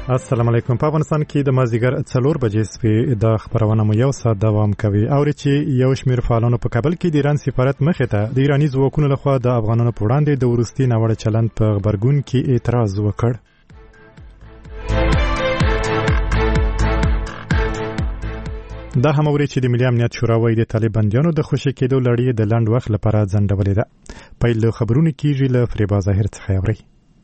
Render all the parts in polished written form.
السلام علیکم. په افغانستان کې د مازدیګر 4 بجې سپې د خبرونه مو یو ساعت دوام کوي. اوري چې یو شمېر فعالانو په کابل کې د ایران سفارت مخې ته د ایرانی ځواکونو لخوا د افغانانو په وړاندې د وروستي ناوړه چلند په غبرګون کې اعتراض وکړ. دا هم اوري چې د ملي امنیت شورا وايي د طالبانیانو د خوشي کېدو لړۍ د لنډ وخت لپاره ځنډولې ده. پیل خبرونه کیږي له فریبا ظاهر څخه اوري.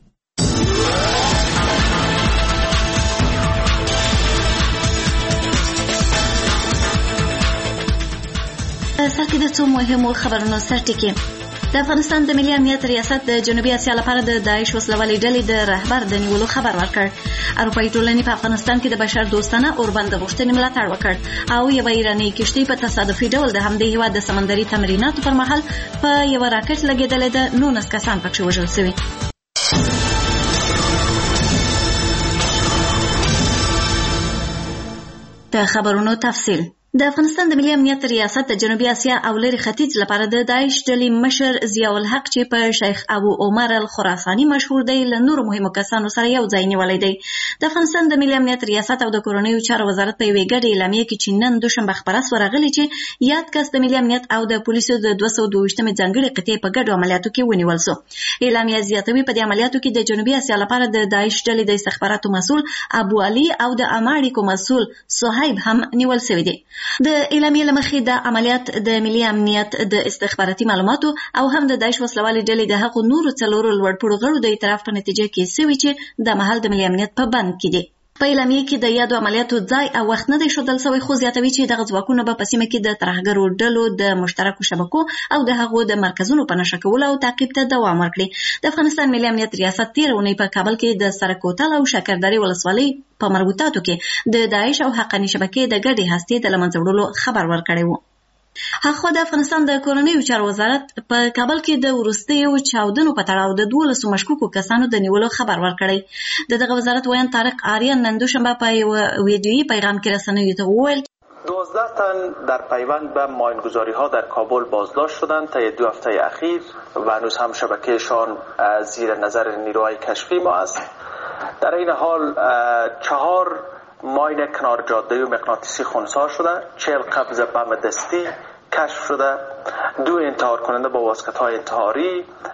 سرکې د څو مهمو خبرونو سرټکی. د افغانستان د ملي امنیت ریاست د جنوبي اسیا لپاره د داعش وسلوالې ډلې د رهبر د نیولو خبر ورکړ. اروپایي ټولنې په افغانستان کې د بشر دوستانه اوربند غوښتنې ملاتړ وکړ او یو ایرانی کشتۍ په تصادفي ډول د همدې هیواد د سمندري تمریناتو پر مهال په یو راکټ لګېدلې ده. 19 کسان پکې وژل شوي. د خبرونو تفصیل. د افغانستان د ملي امنیت ریاست د جنوبي اسیا او لری ختیځ لپاره د داعش ډلې مشر ضیاء الحق چې په شیخ ابو عمر الخراساني مشهور دی له نورو مهمو کسانو سره یو ځای نیولې دی. د افغانستان د ملي امنیت ریاست او د کورنیو چارو وزارت په یوې ګډې اعلامیه کې چې نن دوشنبه خبره ورغلې چې یاد کس د ملي امنیت او د پولیسو د 222مې ځانګړي قطعې په ګډو عملیاتو کې ونیول شو. اعلامیه زیاتوي په دې عملیاتو کې د جنوبي اسیا لپاره د داعش ډلې د استخباراتو مسؤل ابو علي او د اماړیکو مسؤل صہیب هم نیول شوی دی. د اعلامیه لمخې د عملیات د ملي امنیت د استخباراتي معلوماتو او هم د داعش وسلوالې ډلې د هغو نورو څلورو لوړپوړو غړو د اعتراف په نتیجه کې سوي چې د مهال د ملي امنیت په بند کې دي. په اعلامیه کې د یادو عملیاتو ځای او وخت نه دی ښودل شوی، خو زیاتوي چې دغه ځواکونه به په سیمه کې د ترهګرو ډلو د مشترکو شبکو او د هغو د مرکزونو په نشه کولو او تعقیب ته دوام ورکړي. د افغانستان ملي امنیت ریاست تېره اونۍ په کابل کې د سرکوتل او شکردرې ولسوالۍ په مربوطاتو کې د داعش او حقاني شبکې د ګډې هستې د له منځه وړلو خبر ورکړی و. هغه د افغانستان د کورنیو چارو وزارت په کابل کې د وروستیو چاودنو په تړاو د 12 مشکوکو کسانو د نیولو خبر ورکړی. دغه وزارت ویان طارق آریان نن دوشنبه په یو ویدیویی پیغام کې رسنیو ته وویل 12 تن در پیوند به ماینگذاری ها در کابل بازداشت شدند تا 2 هفته اخیر و هنوز هم شبکهشان زیر نظر نیروهای کشفی ما است. در این حال 4 ماین کنار جاده و مغناطیسی خنثی شده، 40 قبض بم دستی کشف شده، 2 انتحار کننده با واسکت‌های انتحاری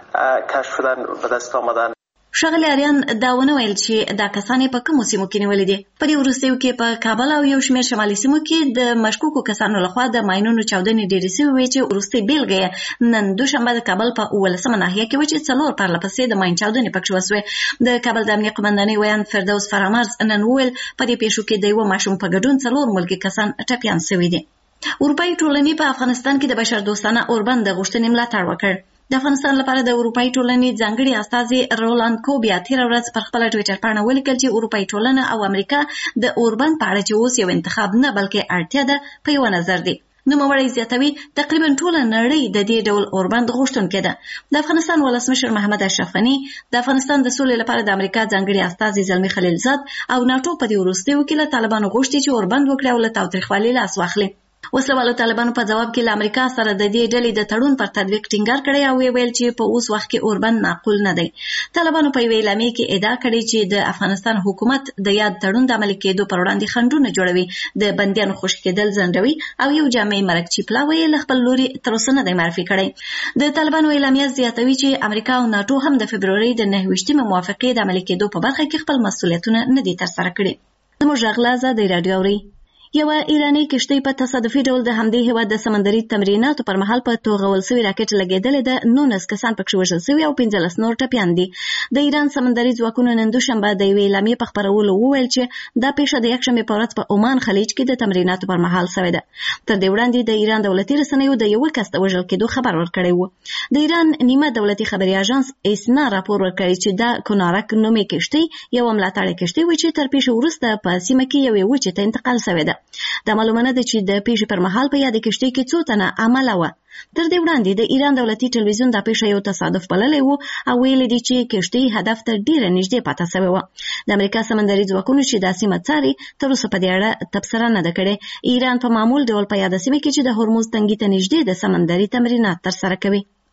کشف شدن به دست آمدن. ښاغلي اریان دا ونه ویل چې دا کسان په کومو سیمو کې نیولې دي. په دې وروستیو کې په کابل او یو شمېر شمالي سیمو کې د مشکوکو کسانو لخوا د ماینونو چاودنې ډېرې سوي وې چې وروستۍ بېلګه یې نن دوشنبه د کابل په 18مه ناحیه کې وه چې 4 پرلپسې د ماین چاودنې پکې وسوې. د کابل د امنیه قمندانۍ ویان فردوس فرامرز نن وویل په دې پیښو کې د یوه ماشوم په ګډون 4 ملکي کسان ټپیان سوي دي. اروپایي ټولنې په افغانستان کې د بشر دوستانه اوربند غوښتنې ملاتړ وکړ. د افغانستان لپاره د اروپایي ټولنې ځانګړي استازي رولاند کوبیا تېره ورځ پر خپله ټویټر پاڼه ولیکل چې اروپایي ټولنه او امریکا د اوربند په اړه چې اوس یو انتخاب نه بلکې اړتیا ده په یوه نظر دي. نوموړی زیاتوي تقریبا ټوله نړۍ د دې ډول اوربند غوښتونکې ده. د افغانستان ولسمشر محمد اشرف غني د افغانستان د سولې لپاره د امریکا ځانګړي استازي زلمي خلیلزاد او ناټو په دې وروستیو کې له طالبانو غوښتي چې اوربند وکړي او له تاوتریخوالي لاس واخلي. وسلوالو طالبانو په جواب کې له امریکا سره د دې ډلې د تړون پر تطبیق ټینګار کړی او ویل چې په اوس وخت کې اوربند معقول نه دی. طالبانو په یوې اعلامیه کې ادعا کړې چې د افغانستان حکومت د یاد تړون د عملي کېدو پر وړاندې خنډونه جوړوي، د بندیانو خوشي کېدل ځنډوي او یو جامع مرکچی پلاوی له خپل لوري تر اوسه نه دی معرفي کړی. د طالبانو اعلامیه زیاتوي چې امریکا او ناټو هم د فبرورۍ د 29مې موافقې د عملي کېدو په برخه کې خپل مسؤلیتونه نه دي ترسره کړي. زموږ غږ له ازادۍ راډیو اوري. یوه ایرانی کشتۍ په تصادفي ډول د همدې هیواد د سمندري تمریناتو پر مهال په توغول سوي راکټ لګېدلې ده. 19 کسان پکې وژل سوي او 15 نور ټپیان دي. د ایران سمندري ځواکونو نن دوشنبه د یوې اعلامیې په خپرولو وویل چې دا پیښه د یکشنبې په ورځ په عمان خلیج کې د تمریناتو پر مهال سوې ده. تر دې وړاندې د ایران دولتي رسنیو د یوه کس د وژل کېدو خبر ورکړی و. د ایران نیمه دولتي خبري اژانس ایسنا راپور ورکړی چې دا کونارک نومې کشتۍ یوه ملاتړې کشتۍ وه چې تر پیښې وروسته په سیمه کې یوې وچې ته انتقال سوې ده. دا معلومه نه ده چې د پیښې پر مهال په یادې کشتۍ کې څو تنه عمله وه. تر دې وړاندې د ایران دولتي ټلویزیون دا پیښه یو تصادف بللی و او ویلي دي چې کشتۍ هدف ته ډیره نږدې پاتې سوې وه. د امریکا سمندري ځواکونو چې دا سیمه څاري تر اوسه په دې اړه تبصره نه ده کړې. ایران په معمول ډول په یاده سیمه کې چې د هرمز تنګي ته نږدې د سمندري تمرینات ترسره کوي.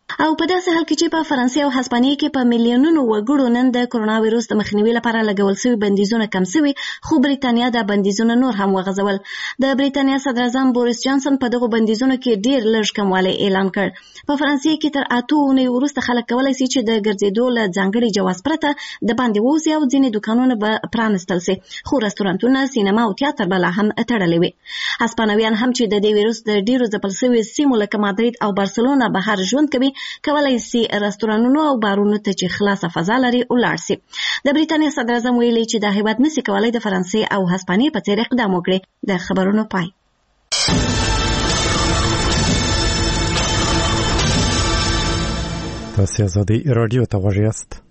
او په داسې حال کې چې په فرانسې او هسپانیې کې په میلیونونو وګړو نن د کرونا وایروس د مخنیوي لپاره لګول شوي بندیزونه کم شوي، خو بریتانیا د بندیزونه نور هم وغځول. د بریتانیا صدر اعظم بوریس جانسن په دغه بندیزونو کې ډیر لږ کموالی اعلان کړ. په فرانسې کې تر 8 اونۍ وروسته خلک کولی شي چې د ګرځېدو له ځانګړي جواز پرته د باندې ووځي او ځینې دوکانونه به پرانستل شي، خو رستورانتونه، سینما او تیاتر به لا هم تړلې وي. هسپانویان هم چې د دې ویروس د ډیرو ځپل شویو سیمو لکه مادرید او بارسلونا بهر ژوند کوي کولای شي رستورانونو او بارونو ته چې خلاصه فضا لري ولاړ شي. د بریتانیا صدر اعظم ویلي چې د هیواد نشي کولای د فرانسې او هسپانیې په څیر اقدام وکړي. د خبرونو پای. تاسو آزادی رادیو ته غوږ یاست.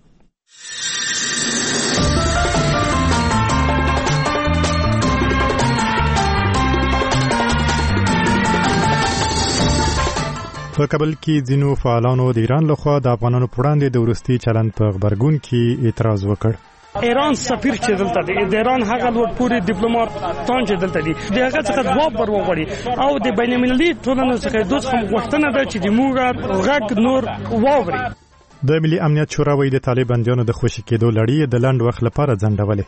په کابل کې ځینو فعالانو د ایران لخوا د افغانانو پر وړاندې د وروستي چلند په غبرګون کې اعتراض وکړ. ایران سفیر چې دلته دی، د ایران هغه لوړ پوړي ډیپلوماټان چې دلته دي، د هغه څخه ځواب ورغړي او د بین المللي ټولنې څخه دوی هم غوښتنه ده چې د موږ غږ نور واوري. د ملي امنیت شورا وایي د طالبانیانو د خوشي کېدو لړۍ د لنډ وخت لپاره ځنډولې.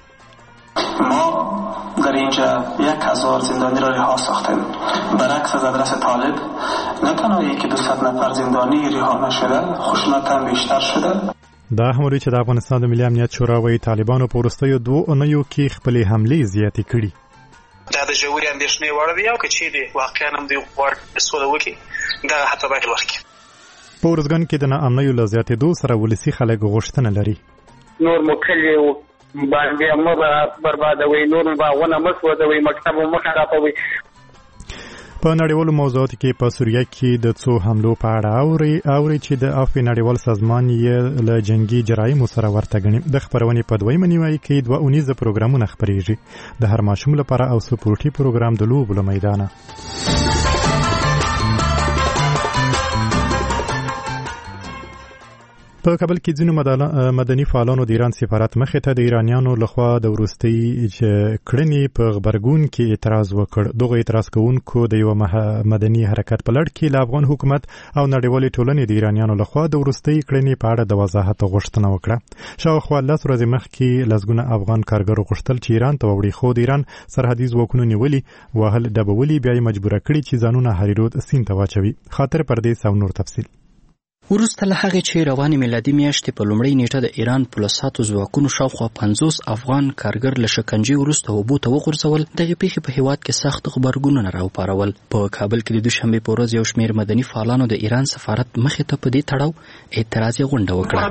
در اینجا 1000 زندانی را رها ساختیم. برعکس از آدرس طالب نه تنها یکی 200 نفر زندانی رها نشده، خشونت هم بیشتر شده. دا هم وایي چې د افغانستان د ملي امنیت شورا وایي طالبانو په وروستیو 2 اونیو کې خپلې حملې زیاتې کړي. دا د ژورې اندېښنې وړ دی او که چیرې واقعا هم دوی غواړي سوله وکړي، دا حتی باید وکړي. په ورځګان کې د ناامنیو له زیاتېدو سره ولسي خلک غوښتنه لري. نور مو کلي باندې مو بربادوي، نور باغونه مو سوځوي، مکتب مو خرابوي. په نړیوالو موضوعاتو کې په سوریه کې د څو حملو په اړه اوري چې د عفو نړیوال سازمان یې له جنگي جرایمو سره ورته ګڼي. د خبرونې په دویمه نیمایي کې 2 اونیزه پروګرامونه خپرېږي، د هر ماشوم لپاره او سپورټي پروګرام د لوبو له میدانه. په کابل کې ځینو مدني فعالانو د ایران سفارت مخې ته د ایرانیانو لخوا د وروستي کړنې په غبرګون کې اعتراض وکړ. دغه اعتراض کوونکو د یو مدني حرکت په لړ کې له افغان حکومت او نړیوالې ټولنې د ایرانیانو لخوا د وروستي کړنې په اړه د وضاحت غوښتنه وکړه. شاوخوا 10 ورځې مخکې لسګونه افغان کارګرو غوښتل چې ایران ته وړي، خو د ایران سرحدي ځواکونو نیولي، وهل ډبولي، بیا یې مجبوره کړي چې ځانونه هریرود سیند ته واچوي. خاطر پردیس او نور تفصیل. وروسته له هغې چې روانې میلادي میاشتې په لومړۍ نیټه د ایران پولیساتو ځواکونو شاوخوا 50 افغان کارګر له شکنجې وروسته اوبو ته وغورځول، دغې پیښې په هېواد کې سخت غبرګونونه راوپارول. په کابل کې د دوشنبې په ورځ یو شمېر مدني فعالانو د ایران سفارت مخې ته په دې تړاو اعتراضي غونډه وکړه.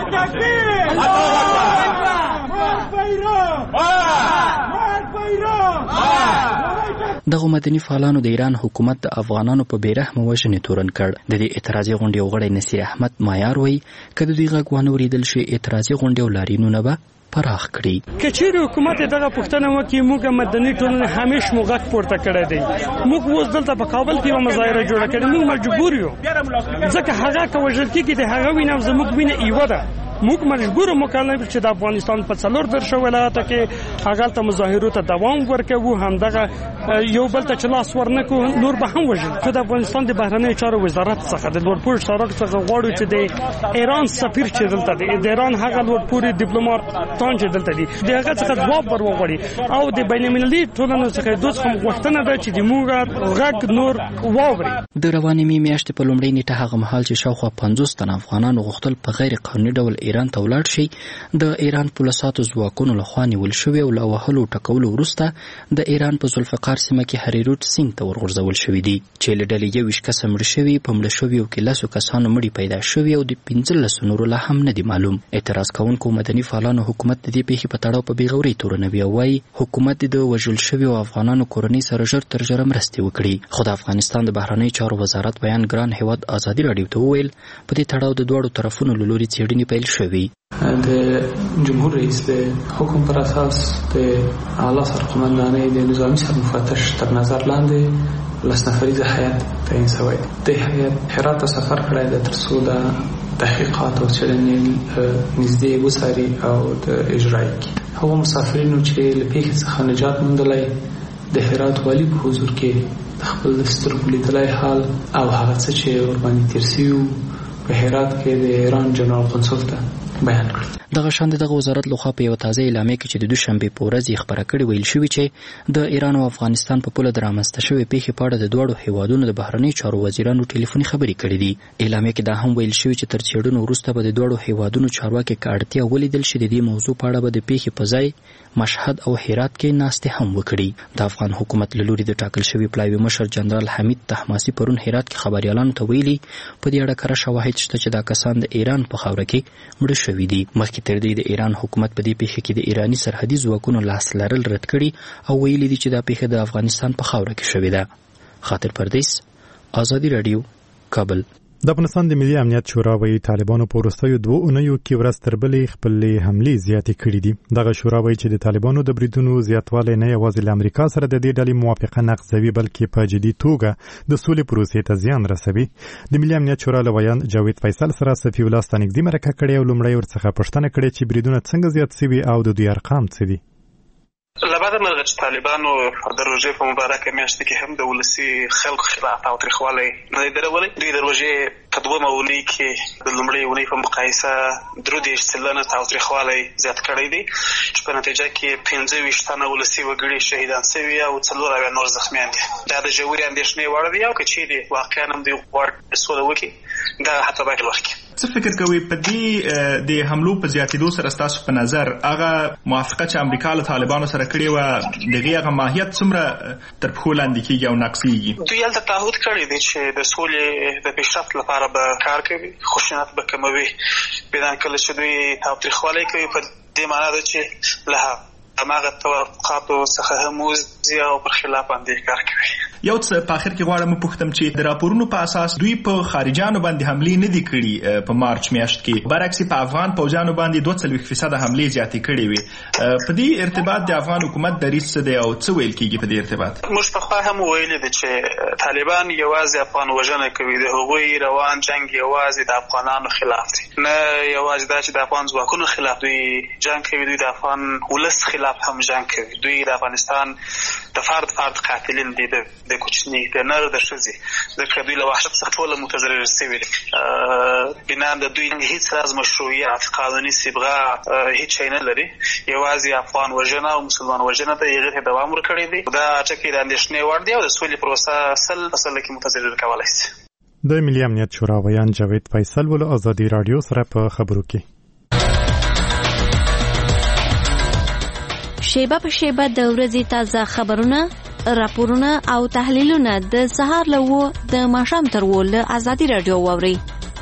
دغه مدني فعالانو د ایران حکومت د افغانانو په بیرحمه وژنې تورن کړ. د دې اعتراضي غونډې یو غړی نصیر احمد مایار وایي که د دوی غږ وانه اورېدل شي اعتراضي غونډې او لاریونونه به پراخ کړي. که چیرې حکومت دغه پوښتنه وکړي، موږ مدني ټولنې همیش مو غږ پورته کړی دی. موږ اوس دلته په کابل کې یوه مظاهره جوړه کړې، موږ مجبور یو، ځکه هغه که وژل کېږي د هغه وینه او زموږ وینه ایوه ده. موږ مجبور مکلف چې د افغانستان په 4 درشه ولایته کې هغه ته مظاهرو ته دوام ورکوو، همدغه یو بل ته چې لاس ورنکو نور به هم وژل. خو د افغانستان د بهرنیو چارو وزارت څخه د لوړ پوړ سړک څخه غواړو چې د ایران سفیر چې دلته دی، د ایران هغه لوړ پوړي ډیپلوماټان چې دلته دي، د هغه څخه ځواب ورغړي او د بین المللي ټولنې څخه دوی هم غوښتنه ده چې د موږ غږ نور واوري. د روانې میاشتې په لومړۍ نیټه هغه مهال چې شاوخوا 50 تن افغانانو غوښتل په غیر قانوني ډول ایران ته ولاړ شي، د ایران پولیساتو ځواکونو لخوا نیول شوي او له وهلو ټکولو وروسته د ایران په ذوالفقار سیمه کې هریرود سیند ته ورغورځول شوي دي، چې له ډلې 21 کسه مړه شوي، په مړه شویو کې 10 کسانو مړي پیدا شوي او د 15 نورو لا هم نه دي معلوم. اعتراض کوونکو مدني فعالانو حکومت د دې پیښې په تړاو په بېغورۍ تورنوي او وایي حکومت د وژل شویو افغانانو کورنۍ سره ژر تر ژره مرستې وکړي. خو د افغانستان د بهرنیو چارو وزارت بیان ګران هیواد ازادي راډیو ته وویل په دې تړاو د دواړو طرفونو له لوري څېړنې پیل شوي. د جمهور رئیس د حکم پر اساس د اعلی سرقمندانۍ د نظامی سرمفتش تر نظر لاندې 10 نفریزه هیئت تعیین شوی. د هیئت هرات ته سفر کړی د ترڅو د تحقیقات او څېړنې نږدې وڅاري او د اجرا کړي. هغو مسافرینو چې له پیښې څخه نجات موندلی د هرات والي په حضور کې د خپل سترګو لیدلی حال او هغه څه چې ورباندې تېر شوي په هرات کې د ایران جنرال قونسل ته بیان کړ. دغه شان دغه وزارت لخوا په یو تازه اعلامیه کې چې د دوشنبه په ورځ یې خبره کړې ویل شوی چې د ایران او افغانستان په پوله درامسته شوی پیښې په اړه د دوړو هیوادونو د بهرنی چارو وزیرانو ټلیفوني خبرې کړې دي. اعلامیه کې دا هم ویل شوی چې تر څېړنو وروسته به د دوړو هیوادونو چارواکي کاړتیا ولیدل شي د دې موضوع په اړه به د پیښې په ځای مشهد او هرات کې ناستې هم وکړي. د افغان حکومت له لوري د ټاکل شوی پلاوي مشر جنرال حمید طهماسي پرون هرات کې خبريالانو ته ویلي په دې اړه کره شواهد شته چې دا کسان د ایران په خاوره کې مړه شوي دي. مخکې تر دې د ایران حکومت په دې پیښه کې د ایرانی سرحدي ځواکونو لاس لرل رد کړي او ویلي دي چې دا پیښه د افغانستان په خاوره کې شوې ده. خاطر پردیس، آزادي رادیو، کابل. د افغانستان د ملي امنیت شورا وایي طالبانو په وروستیو 2 اونیو کې ورځ تر بلې خپلې حملې زیاتې کړې دي. دغه شورا وایي چې د طالبانو د بریدونو زیاتوالی نه یوازې له امریکا سره د دې ډلې موافقه نقضوي بلکې په جدي توګه د سولې پروسې ته زیان رسوي. د ملي امنیت شورا له ویان جاوید فیصل سره صفي الله ستانګزي مرکه کړې او لومړی ورڅخه پوښتنه کړې چې بریدونه څنګه زیات شوي او د دوی ارقام څه دي. لبعد مرغه چې طالبانو د روژې په مبارکه میاشت کې هم د ولسي خلکو خلاف او تاریخوالی نه درولې. دوی د روژې په 2 اونۍ کې د لومړۍ اونۍ په مقایسه 30% تاریخوالی زیات کړی دی چې په نتیجه کې 25 تنه ولسي وګړي شهیدان شوي او 4 نور زخمیان دي. دا د ژورې اندېښنې وړ دی او که چیرې واقعا هم دوی غواړي سوله وکړي دا حتی باید وکړي. څه فکر کوي په دې د حملو په زیاتېدو سره ستاسو په نظر هغه موافقه چې امریکا له طالبانو سره کړې وه دغه هغه ماهیت څومره تر پښو لاندې کېږي او نقصېږي؟ دوی هلته تعهد کړی دی چې د سولې د پیشرفت لپاره به کار کوي، خشونت به کموي. بدان کله چې دوی تاوتریخوالی کوي په دې معنا ده چې له هماغه توقعاتو څخه هم وځي او پر خلاف باندې کار کوي. یو څه په اخر کې غواړم پوښتم چې د راپورونو په اساس دوی په خارجانو باندې حملې نه دي کړي په مارچ میاشت کې، برعکس په افغان پوځیانو باندې 42% حملې زیاتې کړې وي. په دې ارتباط د افغان حکومت دریځ څه دی او څه ویل کېږي په دې ارتباط؟ موږ پخوا هم ویلي دي چې طالبان یوازې افغان وژنه کوي، د هغوی روان جنګ یوازې د افغانانو خلاف دی، نه یوازې دا چې د افغان ځواکونو خلاف دوی جنګ کوي، دوی د افغان ولس خلاف هم جنګ کوي. دوی د افغانستان د فرد قاتلین دي، د کوچني د نر د ښځې، ځکه دوی له وحشت څخه ټوله متضرر شوي دي. بنا د دوی هیڅ راز مشروعیت قانوني صبغه هیڅ شی نه لري، یوازې افغان وژنه او مسلمان وژنه ته هغې ته دوام ورکړی دی. دا ټکي د اندېښنې وړ دی او د سولې پروسه 100% کې متضرر کولی شي. د ملي امنیت شورا ویان جاوید فیصل ول آزادي رادیو سره په خبرو کې. شیبه په شیبه د ورځې تازه خبرونه، راپورونه او تحلیلونه د سهار له 9 د ماښام تر 10 له آزادي رادیو واورئ.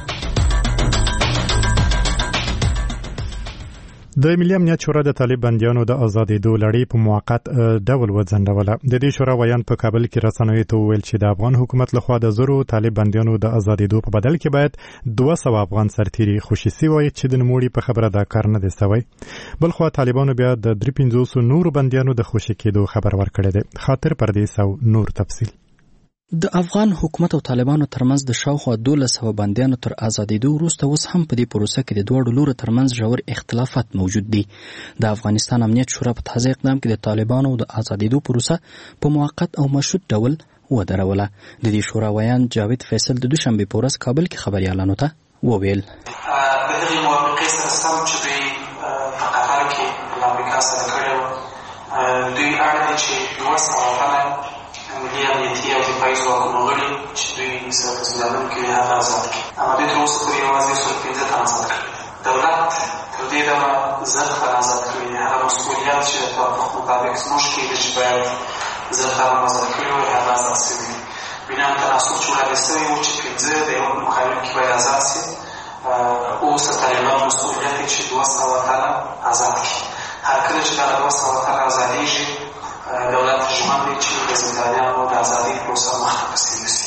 د ملي امنیت شورا د طالب بندیانو د آزادېدو لړۍ په موقت ډول وځنډوله. د دې شورا ویان په کابل کې رسنیو ته وویل چې د افغان حکومت لخوا د 100 طالب بندیانو د آزادېدو په بدل کې باید 200 افغان سرتیري خوشي سوي چې د نوموړي په خبره دا کار نه دی سوی. بلخو طالبانو بیا د 350 نور بندیانو د خوشي کېدو خبر ورکړی دی. خاطر پردیس او نور تفصیل. د افغان حکومت او طالبانو ترمنځ د شاوخوا 1200 بندیانو تر آزادېدو وروسته اوس هم په دې پروسه کې د دواړو لورو ترمنځ ژور اختلافات موجود دي. د افغانستان امنیت شورا په تازه اقدام کې د طالبانو د آزادېدو پروسه په موقت او مشروط ډول ودروله. د دې شورا ویان جاوید فیصل د دوشنبه په ورځ کابل کې خبريالانو ته وویل د دې موافقې سره سم چې دوی په قطر کې له امریکا سره کړی دوی اړ دي چې 200 تنه ملي امنیتي او دفاعي ځواکونو غړي چې دوی سره په زندانونو کې هغه آزاد کړي. اما دوی تر اوسه پورې یوازې 15 تن آزاد کړي. دولت تر دې دمه 1000 تن آزاد کړي. هغه مسؤلیت چې د توافق مطابق زموږ کېږي چې باید 1000 تن آزاد کړي وي هغه آزاد شوي. بنا تناسب چې وړاندې شوی و چې 15 د یو مقابل کې باید آزاد شي. اوس د طالبانو مسؤلیت دی چې 200 تن آزاد کړي. هر کله چې دغه 200 تن آزادېږي دولت ژمن دی چې د زندانیانو د ازادۍ پروسه مخته پسې یوسي.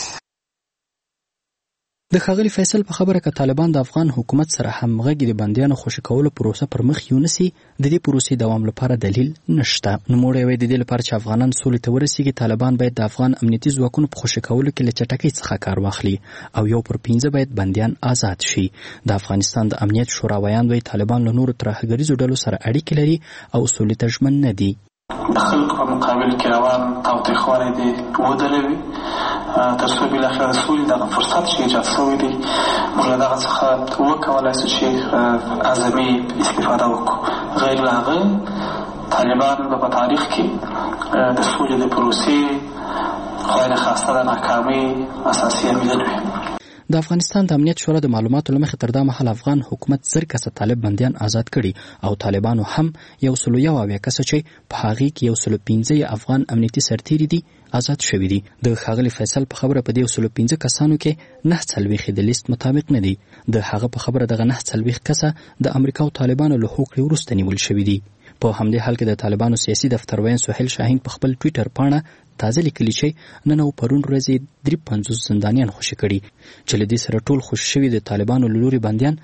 د ښاغلي فیصل په خبره که طالبان د افغان حکومت سره همغږي د بندیانو خوشي کولو پروسه پر مخ یونسي د دې پروسې دوام لپاره دلیل نشته. نوموړی وایي د دې لپاره چې افغانان سولې ته ورسیږي طالبان باید د افغان امنیتي ځواکونو په خوشي کولو کې له چټکۍ څخه کار واخلي او 1/5 باید بندیان آزاد شي. د افغانستان د امنیت شورا ویان وایي طالبان له نورو ترهګریزو ډلو سره اړیکې لري او سولې ته ژمن نه دي. د خلکو په مقابل کې روان تاوتریخوالی دې ودروي تر څو بالاخره د سولې دغه فرصت چې ایجاد شوی دی موږ له دغه څخه وکولی شو چې اعظمي استفاده وکړو. غیر له هغه طالبان به په تاریخ کې د سولې د پروسې خدای نخواسته د ناکامۍ اساسي عامل وي. د افغانستان د امنیت شورا د معلوماتو له مخې تر دا مهال افغان حکومت 1000 کسه طالب بندیان آزاد کړي او طالبانو هم 101 کسه چې په هغې کې 115 افغان امنیتي سرتیري دي آزاد شوي دي. د ښاغلي فیصل په خبره په دې 115 کسانو کې 9 د لیست مطابق نه دي. د هغه په خبره دغه 9 کسه د امریکا او طالبانو له هوکړې وروسته نیول شوي دي. په همدې حال کې د طالبانو سیاسي دفتر وین سهیل شاهین په خپل ټویټر پاڼه تازه لیکلي چې نن او پرون ورځې 53 زندانیان خوشي کړي چې له دې سره ټول خوشي شوي د طالبانو له لوري بندیان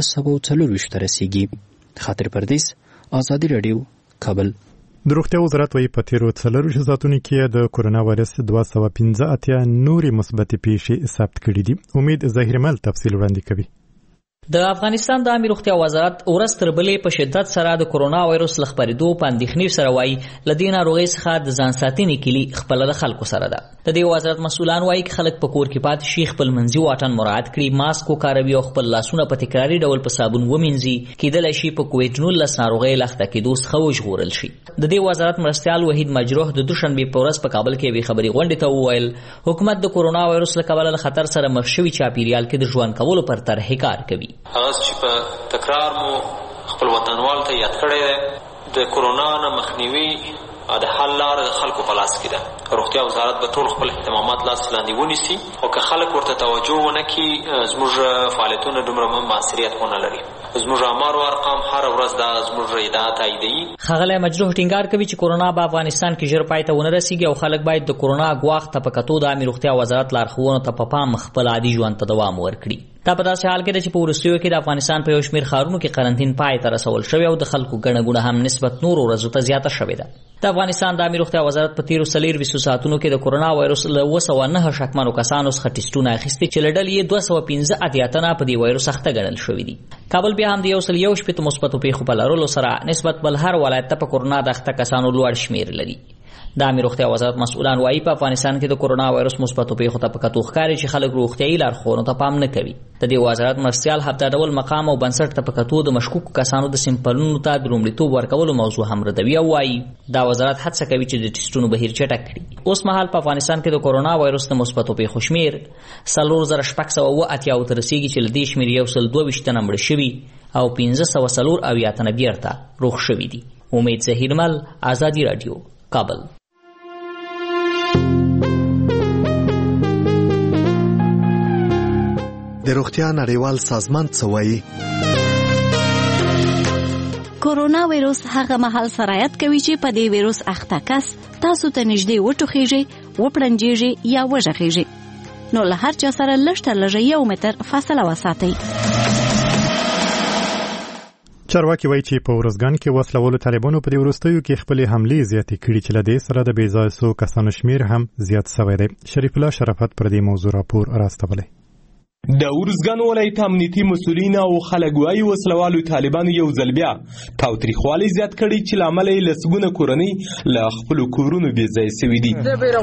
224 ته رسیږي. خاطر پردیس، آزادي رادیو، کابل. د روغتیا وزارت وايي په تیرو 24 ساعتونو کې د کورونا وایرس 215 نورې مثبتې پیښې ثبت کړي دي. امید ظاهرمل تفصیل وړاندې کوي. د افغانستان د عامه روغتیا وزارت ورځ تر بلې په شدت سره د کورونا وایرس له خپرېدو په اندېښنې سره وایي له دې ناروغۍ څخه د ځان ساتنې کلي خپله له خلکو سره ده. د دې وزارت مسؤلان وایي که خلک په کور کې پاتې شي، خپل منځي واټن مراعات کړي، ماسک وکاروي او خپل لاسونه په تکراري ډول په صابون ومینځي، کیدلی شي په کووډ-19 ناروغۍ له اخته کېدو څخه وژغورل شي. د دې وزارت مرستیال وحید مجروح د دوشنبې په ورځ په کابل کې یوې خبري غونډې ته وویل حکومت د کورونا وایرس له کبله له خطر سره مخ شوي چاپیریال کې د ژوند کولو پر طرحې کار کوي. تکرار مو خپل وطنوال ته یاد کړی دی. د کورونا نه مخنیوي د حل لاره د خلکو په لاس کې ده. روغتیا وزارت به ټول خپل اهتمامات لاس لاندې ونیسي او که خلک ورته توجه ونه کړي زموږ فعالیتونه دومره موثریت ونه لري. زموږ آمار او ارقام هره ورځ دا زموږ ادعا تاییدوي. ښاغلی مجروح ټینګار کوي چې کورونا په افغانستان کې ژر پای ته ونه رسیږي او خلک باید د کورونا ګواښ ته په کتو د عامه روغتیا وزارت لارښوونو ته په پام خپل عادي ژوند ته دوام ورکړي. دا په داسې حال کې ده چې په وروستیو کې د افغانستان په یو شمېر ښارونو کې قرنطین پای ته رسول شوی او د خلکو ګڼه ګوڼه هم نسبت نورو ورځو ته زیاته شوې ده. د افغانستان د عامه روغتیا وزارت په تیرو 24 ساعتونو کې د کورونا وایرس له 209 شکمنو کسانو څخه ټیسټونه اخیستي چې له ډلې 215 تنه په دې وایرس اخته ګڼل شوي دي. کابل بیا هم د 111 مثبتو پیښو په لرلو سره نسبت بل هر ولایت ته په کورونا د اخته کسانو لوړ شمېر لري. د عامه روغتیا وزارت مسؤلان وایي په افغانستان کې د کورونا وایرس مثبتو پیښو ته په کتو ښکاري چې خلک روغتیایي لارښوونو ته پام نه کوي. د دې وزارت مرستیال هفته ډول مقام او بنسټ ته په کتو د مشکوکو کسانو د سیمپلونو ته د لومړیتوب ورکولو موضوع هم ردوي او وایي دا وزارت هڅه کوي چې د ټیسټونو بهیر چټک کړي. اوس مهال په افغانستان کې د کورونا وایرس د مثبتو پیښو شمېر 4687 ته رسیږي چې له دې شمېر 122 تنه مړه شوي او 1504 تنه بیرته روغ شوي دي. امید ظهیرمل، آزادي رادیو، کابل. د روغتیا نړیوال سازمان څه وایي؟ کورونا وایرس هغه مهال سرایت کوي چې په دې وایرس اخته کس تاسو ته نږدې وټوخیږي، وپړنجیږي یا وژغیږي. نو له هر چا سره لږ تر لږه 1 متر فاصله وساتئ. چارواکي وایي چې په ورځګان کې وسلوالو طالبانو په دې وروستیو کې خپلې حملې زیاتې کړي چې له دې سره د بې ځایه سوو کسانو شمېر هم زیات شوی دی. شریف الله شرافت پر دې موضوع راپور راستولی. د ورځګان ولایت امنیتي مسؤلین او خلک وایي وسلوالو طالبانو یو ځل بیا تاوتریخوالی زیات کړي چې له امله یې لسګونه کورنۍ له خپلو کورونو بې ځایه سوي دي.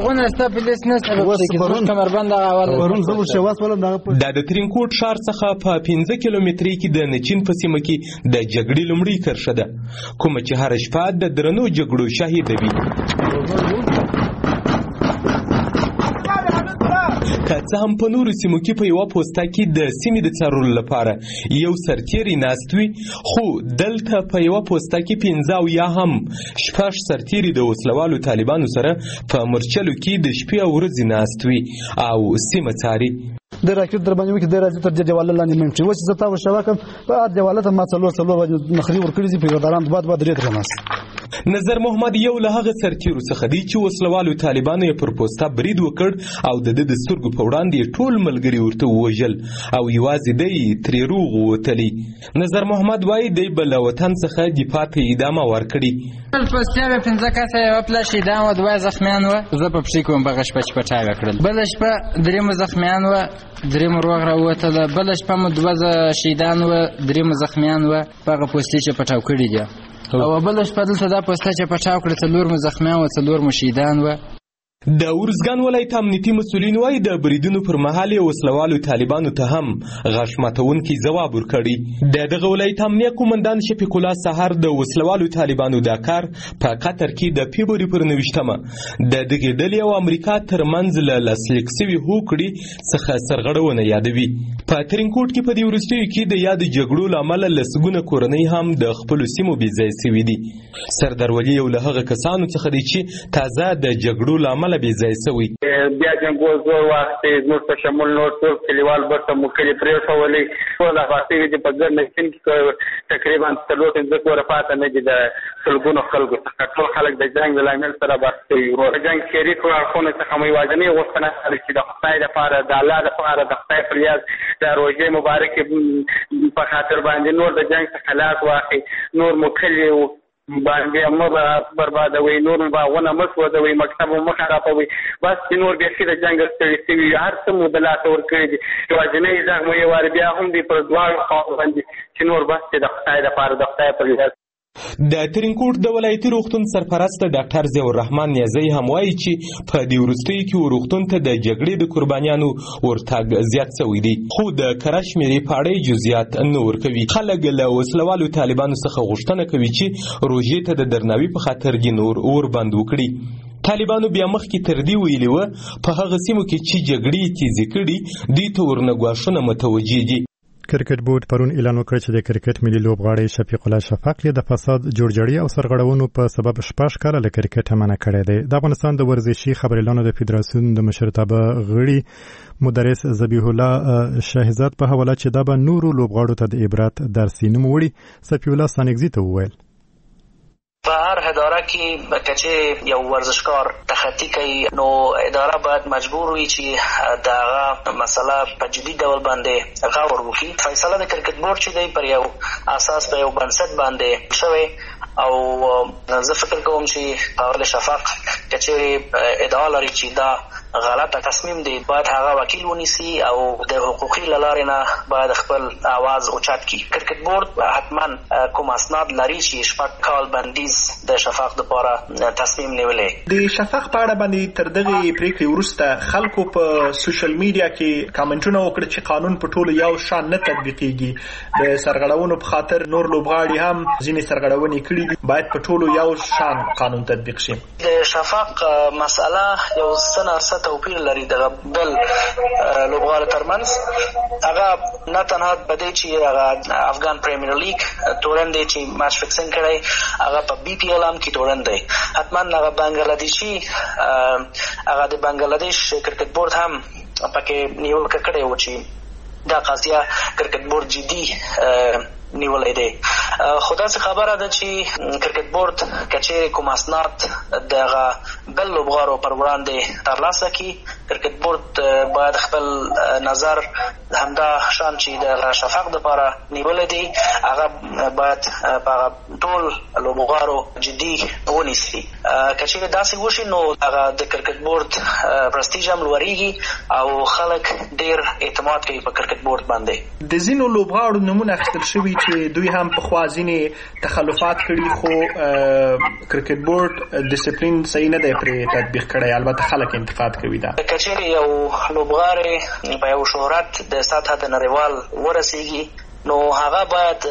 دا د ترینکوټ ښار څخه په 15 کیلومترۍ کې د نچین په سیمه کې د جګړې لومړۍ کرښه ده کومه چې هره شپه د درنو جګړو شاهده وي. که څه هم په نورو سیمو کې په یوه پوسته کې د سیمې د څارلو لپاره یو سرتیری ناست وي، خو دلته په یوه پوسته کې 15 او یا هم 6 سرتیري د وسلوالو طالبانو سره په مرچلو کې د شپې او ورځې ناست وي او سیمه څاري. د راکټ در باندې وکړي د راځي تر دیواله لاندې مې چې وڅ زتا وشواکم په دیواله ته ما څلور مخري ورکړي دي په داران بعد ریت رماس. نظر محمد یو له هغه سرتیرو څخه دی چې وسلوالو طالبانو یې پر پوسته برید وکړ او د سترګو په وړاندې ټول ملګري ورته ووژل او یوازې دی ترې روغ ووتلی. نظر محمد وایي دی به له وطن څخه دفاع ته ادامه ورکړي. پوستیا به 15 کسه یوه پلاش ادام وه، 2 زخمیان وه، زه په پښې کې وم په هغه شپه چې پټاوې کړل. بله شپه 3 زخمیان وه، 3 روغ راووتله. بله شپه مو 2 شهیدان وه، 3 زخمیان وه په هغه پوستې چې پټاو کړي دي. او بله شپه دلته دا پوسته چې پټاو کړه 4 مو زخمیان و 4 مو شهیدان و. د ارزګان ولایت امنیتي مسؤلین وایي د بریدونو پر مهال یې وسلوالو طالبانو ته هم غږ ماتونکی ځواب ورکړی. د دغه ولایت امنیه قومندان شفیق الله سحر د وسلوالو طالبانو دا کار په قطر کې د فبروري پر 29مه د دغې ډلې او امریکا ترمنځ له لاسلیک سوي هوکړې څخه سرغړونه یادوي. په ترینکوټ کې په دې وروستیو کې د یاد جګړو له امله لسګونه کورنۍ هم د خپلو سیمو بېځایه سوي دي. سردار ولي یو له هغه کسانو څخه دی چې تازه د جګړو له امله بېځایه سوي. بیا جنګو زور واخیستې زموږ په شمول نور ټول کلیوال بیرته مو کلي پرېښولې ټول هغسې وي چې په ګرمه سیند کې تقریبا 4-5 کوره پاته نه دي د سلګونو خلکو څخه. ټول خلک د جنګ د لامل سره بحث کوي. د جنګ شریکو اړخونو څخه مو یوازینۍ غوښتنه ده چې د خدای دپاره د الله دپاره د خدای پر یاد د روژې مبارکې په خاطر باندې نور د جنګ څخه لاس واخلي، نور مو کلي باندې مه بربادوي، نور باغونه مه سوځوي، مکتب مه خرابوي. بس چې نور بیخي د جنګ ستړي سوي هر څه مو د لاسه ورکړي دي. یوازینۍ غږ مو یې وارې بیا هم دی پر دواړو خواو باندې چې نور بس چې د خدای دپاره د خدای پر یاد. د ترینکوټ د ولایتي روغتون سرپرست ډاکټر ضیاء الرحمن نیازی هم وایي چې په دې وروستیو کې روغتون ته د جګړې د قربانیانو ورتګ زیات شوی دی، خو د کره شمېرې په اړه جزئیات نه ورکوي. خلک له وسلوالو طالبانو څخه غوښتنه کوي چې روژې ته د درناوي په خاطر دې نور وربند وکړي. طالبانو بیا مخکې تر دې ویلي وه په هغه سیمو کې چې جګړې تیزې کړي دوی ته ورنه متوجه دي. کرکټ بورډ پرون اعلان وکړ چې د کرکټ ملي لوبغاړی شفیق الله شفق له د فساد جوړجاړي او سرغړونو په سبب 6 کاله له کرکټ منع کړی دی. د افغانستان د ورزشي خبريالانو د فدراسیون د مشرتابه غړي مدرس ذبیح الله شهزاد په حواله چې دا به نورو لوبغاړو ته د عبرت درسي نوم وړي. صفی الله سانګزي ته وویل په هر اداره کې کچې یو ورزشکار تخطی کوي نو اداره باید مجبور وي چې دا مسله په جدي ډول باندې غور وکړي. فیصله د کرکټ بورډ چې دی پر یو اساس په یو بنسټ باندې شوی او زه فکر کوم چې قابل شفق کچې ادعا لري چې دا غلطه تصمیم دی، باید هغه وکیل ونیسي او د حقوقي لارې نه باید خپل आवाज اوچت کړي. کرکټ بورډ حتما کوم اسناد لري چې 6 کال بندیز د شفق لپاره تصمیم نیولې. د شفق په اړه باندې تر دغه پریکړې وروسته خلکو په سوشل میډیا کې کامنټونه وکړل چې قانون په ټولو یو شان نه تطبیقېږي. د سرغړونو په خاطر نور لوبغاړي هم ځینې سرغړونې کړي دي، باید په ټولو یو شان قانون تطبیق شي. د شفق مسأله یو څه توپیر لري د بل لوبغاړو ترمنځ. هغه نه تنها په دې چې هغه افغان پریمیر لیګ تورن دی چې میچ فکسینګ کړی، هغه په بي پی ایل هم کې تورن دی. حتما هغه بنگلادیشي هغه د بنگلادیش کرکټ بورډ هم پکې نیوکه کړې و چې دا قضیه کرکټ بورډ جدي نیولای دی. خدا څخه خبره ده چې کرکټ بورډ کچېرې کوم اسناد دغه بل لوبغاړو پر وړاندې ترلاسه کړي. کرکټ بورډ باید خپل نظر همدا شان چې د شفق لپاره نیولای دی هغه باید په ټول لوبغاړو جدي ونیسي. کچېرې داسې وشي نو هغه د کرکټ بورډ پرستیج هم لوړیږي او خلک ډیر اعتماد کوي په کرکټ بورډ باندې. د ځینو لوبغاړو نمونه اخیستل شوي چې دوی هم په خوا ځینې تخلفات کړي، خو کرکټ بورډ ډیسپلین صحیح نه دی پرې تطبیق کړی. البته خلک انتقاد کوي. دا کچېرې یو لوبغاړی په یو شهرت د سطح د نړیوال ورسیږي نو هغه باید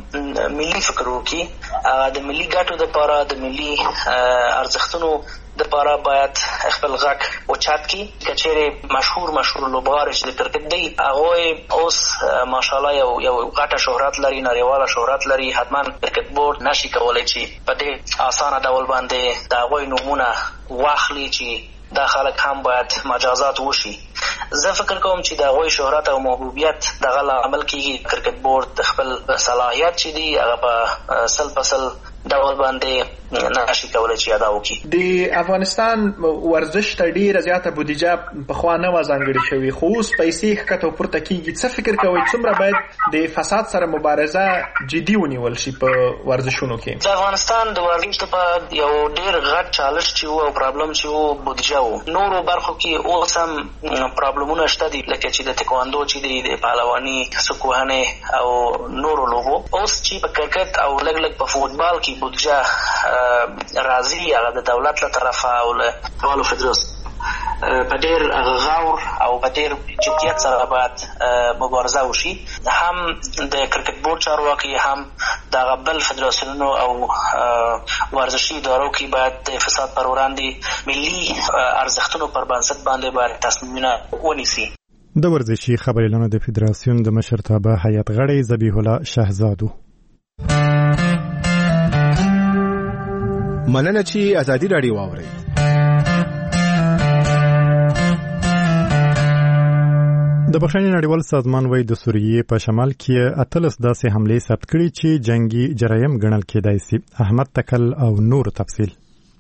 ملي فکر وکړي، د ملي ګټو لپاره د ملي ارزښتونو د لپاره باید خپل غږ اوچت کړي. کچېرې مشهور لوبغاړي چې د کرکټ دی هغوی اوس ماشاءالله یو غټه شهرت لري، نړیواله شهرت لري. حتما کرکټ بورډ نشي کولی چې په دې اسانه ډول باندې د هغوی نومونه واخلي چې دا خلک هم باید مجازات وشي. زه فکر کوم چې د هغوی شهرت او محبوبیت دغه لامل کېږي کرکټ بورډ خپل صلاحیت چې دی هغه په 100% ډول باندې نشي کولای چې ادا وکړي. د افغانستان ورزش ته ډیره زیاته بودیجه پخوا نه و ځانګړې شوې، خو اوس پیسې ښکته پورته کیږي. څه فکر کوئ څومره باید د فساد سره مبارزه جدي ونیول شي په ورزشونو کې؟ د افغانستان د ورزش لپاره یو ډیر غټ چالش چې وو او پرابلم چې وو بودیجه وو. نورو برخو کې اوس هم پرابلمونه شته دي، لکه چې د تکواندو چې دی، د پهلواني، سکوهنې او نورو لوبو. اوس چې په کرکټ او لږ لږ په فوټبال کې بودیجه راځي هغه د دولت له طرفه او له فوټبال فدراسیون په ډېر غور او په ډېر جدیت سره باید مبارزه وشي. هم د کرکټ بورډ چارواکي هم دغه بل فدراسیونونو او ورزشي ادارو کې باید د فساد پر وړاندې ملي ارزښتونو پر بنسټ باندې باید تصمیمونه ونیسي. د ورزشي خبريالانو د فدراسیون د مشرتابه هیئت غړی ذبیح الله شهزادو. مننه چې ازادي راډیو واورئ. د بخښنې نړیوال سازمان وایي د سوریې په شمال کې 18 داسې حملې ثبت کړي چې جنگي جرایم ګڼل کېدای شي. احمد تکل او نور تفصیل.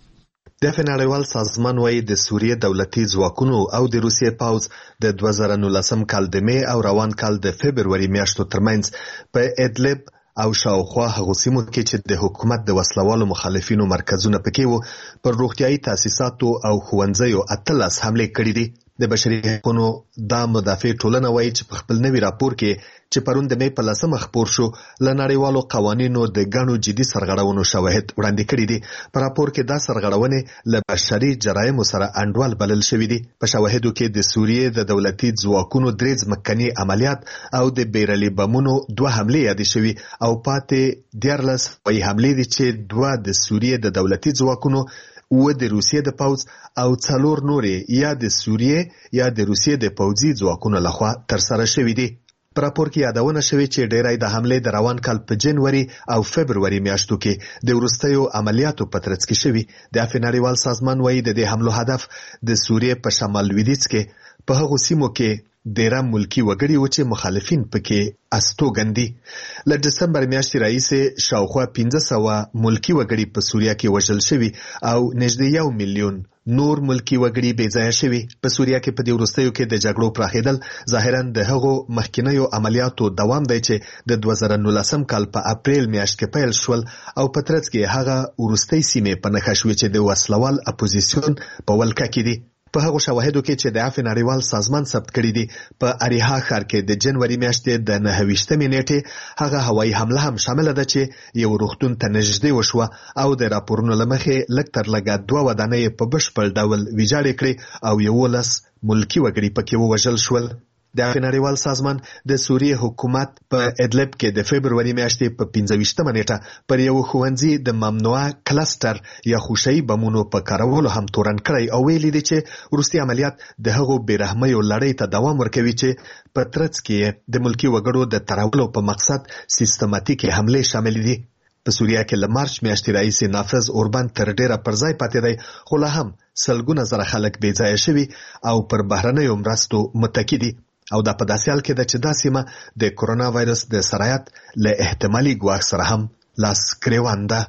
د نړیوال سازمان وایي د سوریې دولتي ځواکونو او د روسیې پوځ د 2019 کال د می او روان کال د فبروري میاشتو ترمنځ په ادلب او شاوخوا هغو سیمو کې چې د حکومت د وسلوالو مخالفینو مرکزونه پکې وو پر روغتیايي تاسیساتو او ښوونځیو 18 حملې کړې دي. د بشري حقوقو د مدافع ټولنه وایي چې په خپل نوي راپور کې چې پرون د می په 10 خبر شو ل نړیوالو قوانینو د غنو جدي سرغړونو شواهد وړاندې کړي دي. په راپور کې دا سرغړونې له بشري جرایم سره انډول بلل شوې دي. په شواهدو کې د سوریې د دولتي ځواکونو 3 ځمکني عملیات او د بیرلي بمونو 2 حملې یاد شوي او پاتې 14 وایي حملې دي چې 2 د سوریې د دولتي ځواکونو و د روسیې د پوځ او 4 نورې یا د سوریې یا د روسیې د پوځي ځواکونو لخوا تر سره شوې دي. په راپور کې یادونه شوې چې ډیری د حملې د روان کال په جنوري او فبروري میاشتو کې د وروستیو عملیاتو په ترڅ کې شوي. د نړیوال سازمان وایي د دې حملو هدف د سوریې په شمال لویدیځ کې په هغو سیمو کې ډیره ملکی وګړي و چې مخالفین پکې استوګندي. له دسمبر میاشتې راهیسې شاوخوا 1500 ملکی وګړي په سوریه کې وژل شوي او نږدې 1 میلیون نور ملکی وګړي بې ځایه شوي. په سوریه کې په دې وروستیو کې د جګړو پراخېدل ظاهرا د هغو مخکینیو عملیاتو دوام دی چې د 2019 کال په اپریل میاشت کې پیل شول او په ترڅ کې هغه وروستۍ سیمې په نښه شوې چې د وسلوال اپوزیسیون په ولکه کې دي. په هغو شواهدو کې چې د نړیوال سازمان ثبت کړي دي په اریحا ښار کې د جنوري میاشتې د 29 نیټې هغه هوایي حمله هم شامل ده چې یو روغتون ته نږدې وشوه او د راپورونو له مخې لږ تر لږه 2 ودانۍ په بشپړ ډول ویجاړې کړې او 11 ملکی وګړي پکې ووژل شول. د نړیوال سازمان د سوریې حکومت په ادلب کې د فبروري میاشتې په 25 نیټه پر یو ښوونځي د ممنوعه کلستر یا خوشي بمونو په کارولو هم تورن کړی او ویلي دي چې وروستي عملیات د هغو بیرحمیو لړۍ ته دوام ورکوي چې په ترڅ کې د ملکی وګړو د ترولو په مقصد سیستماتیکي حملې شامل دي. په سوریه کې له مارچ میاشتې راهیسې نافذ اوربان تر ډیره پر ځای پاتې دی، خو لا هم سلګونه زره خلک بې ځایه شوي او پر بهرنیو مرستو متکي دي. او دا په داسې حال کې ده چې دا سیمه د کرونا وایرس د سرایت له احتمالي ګواښ سره هم لاس ګریوان ده.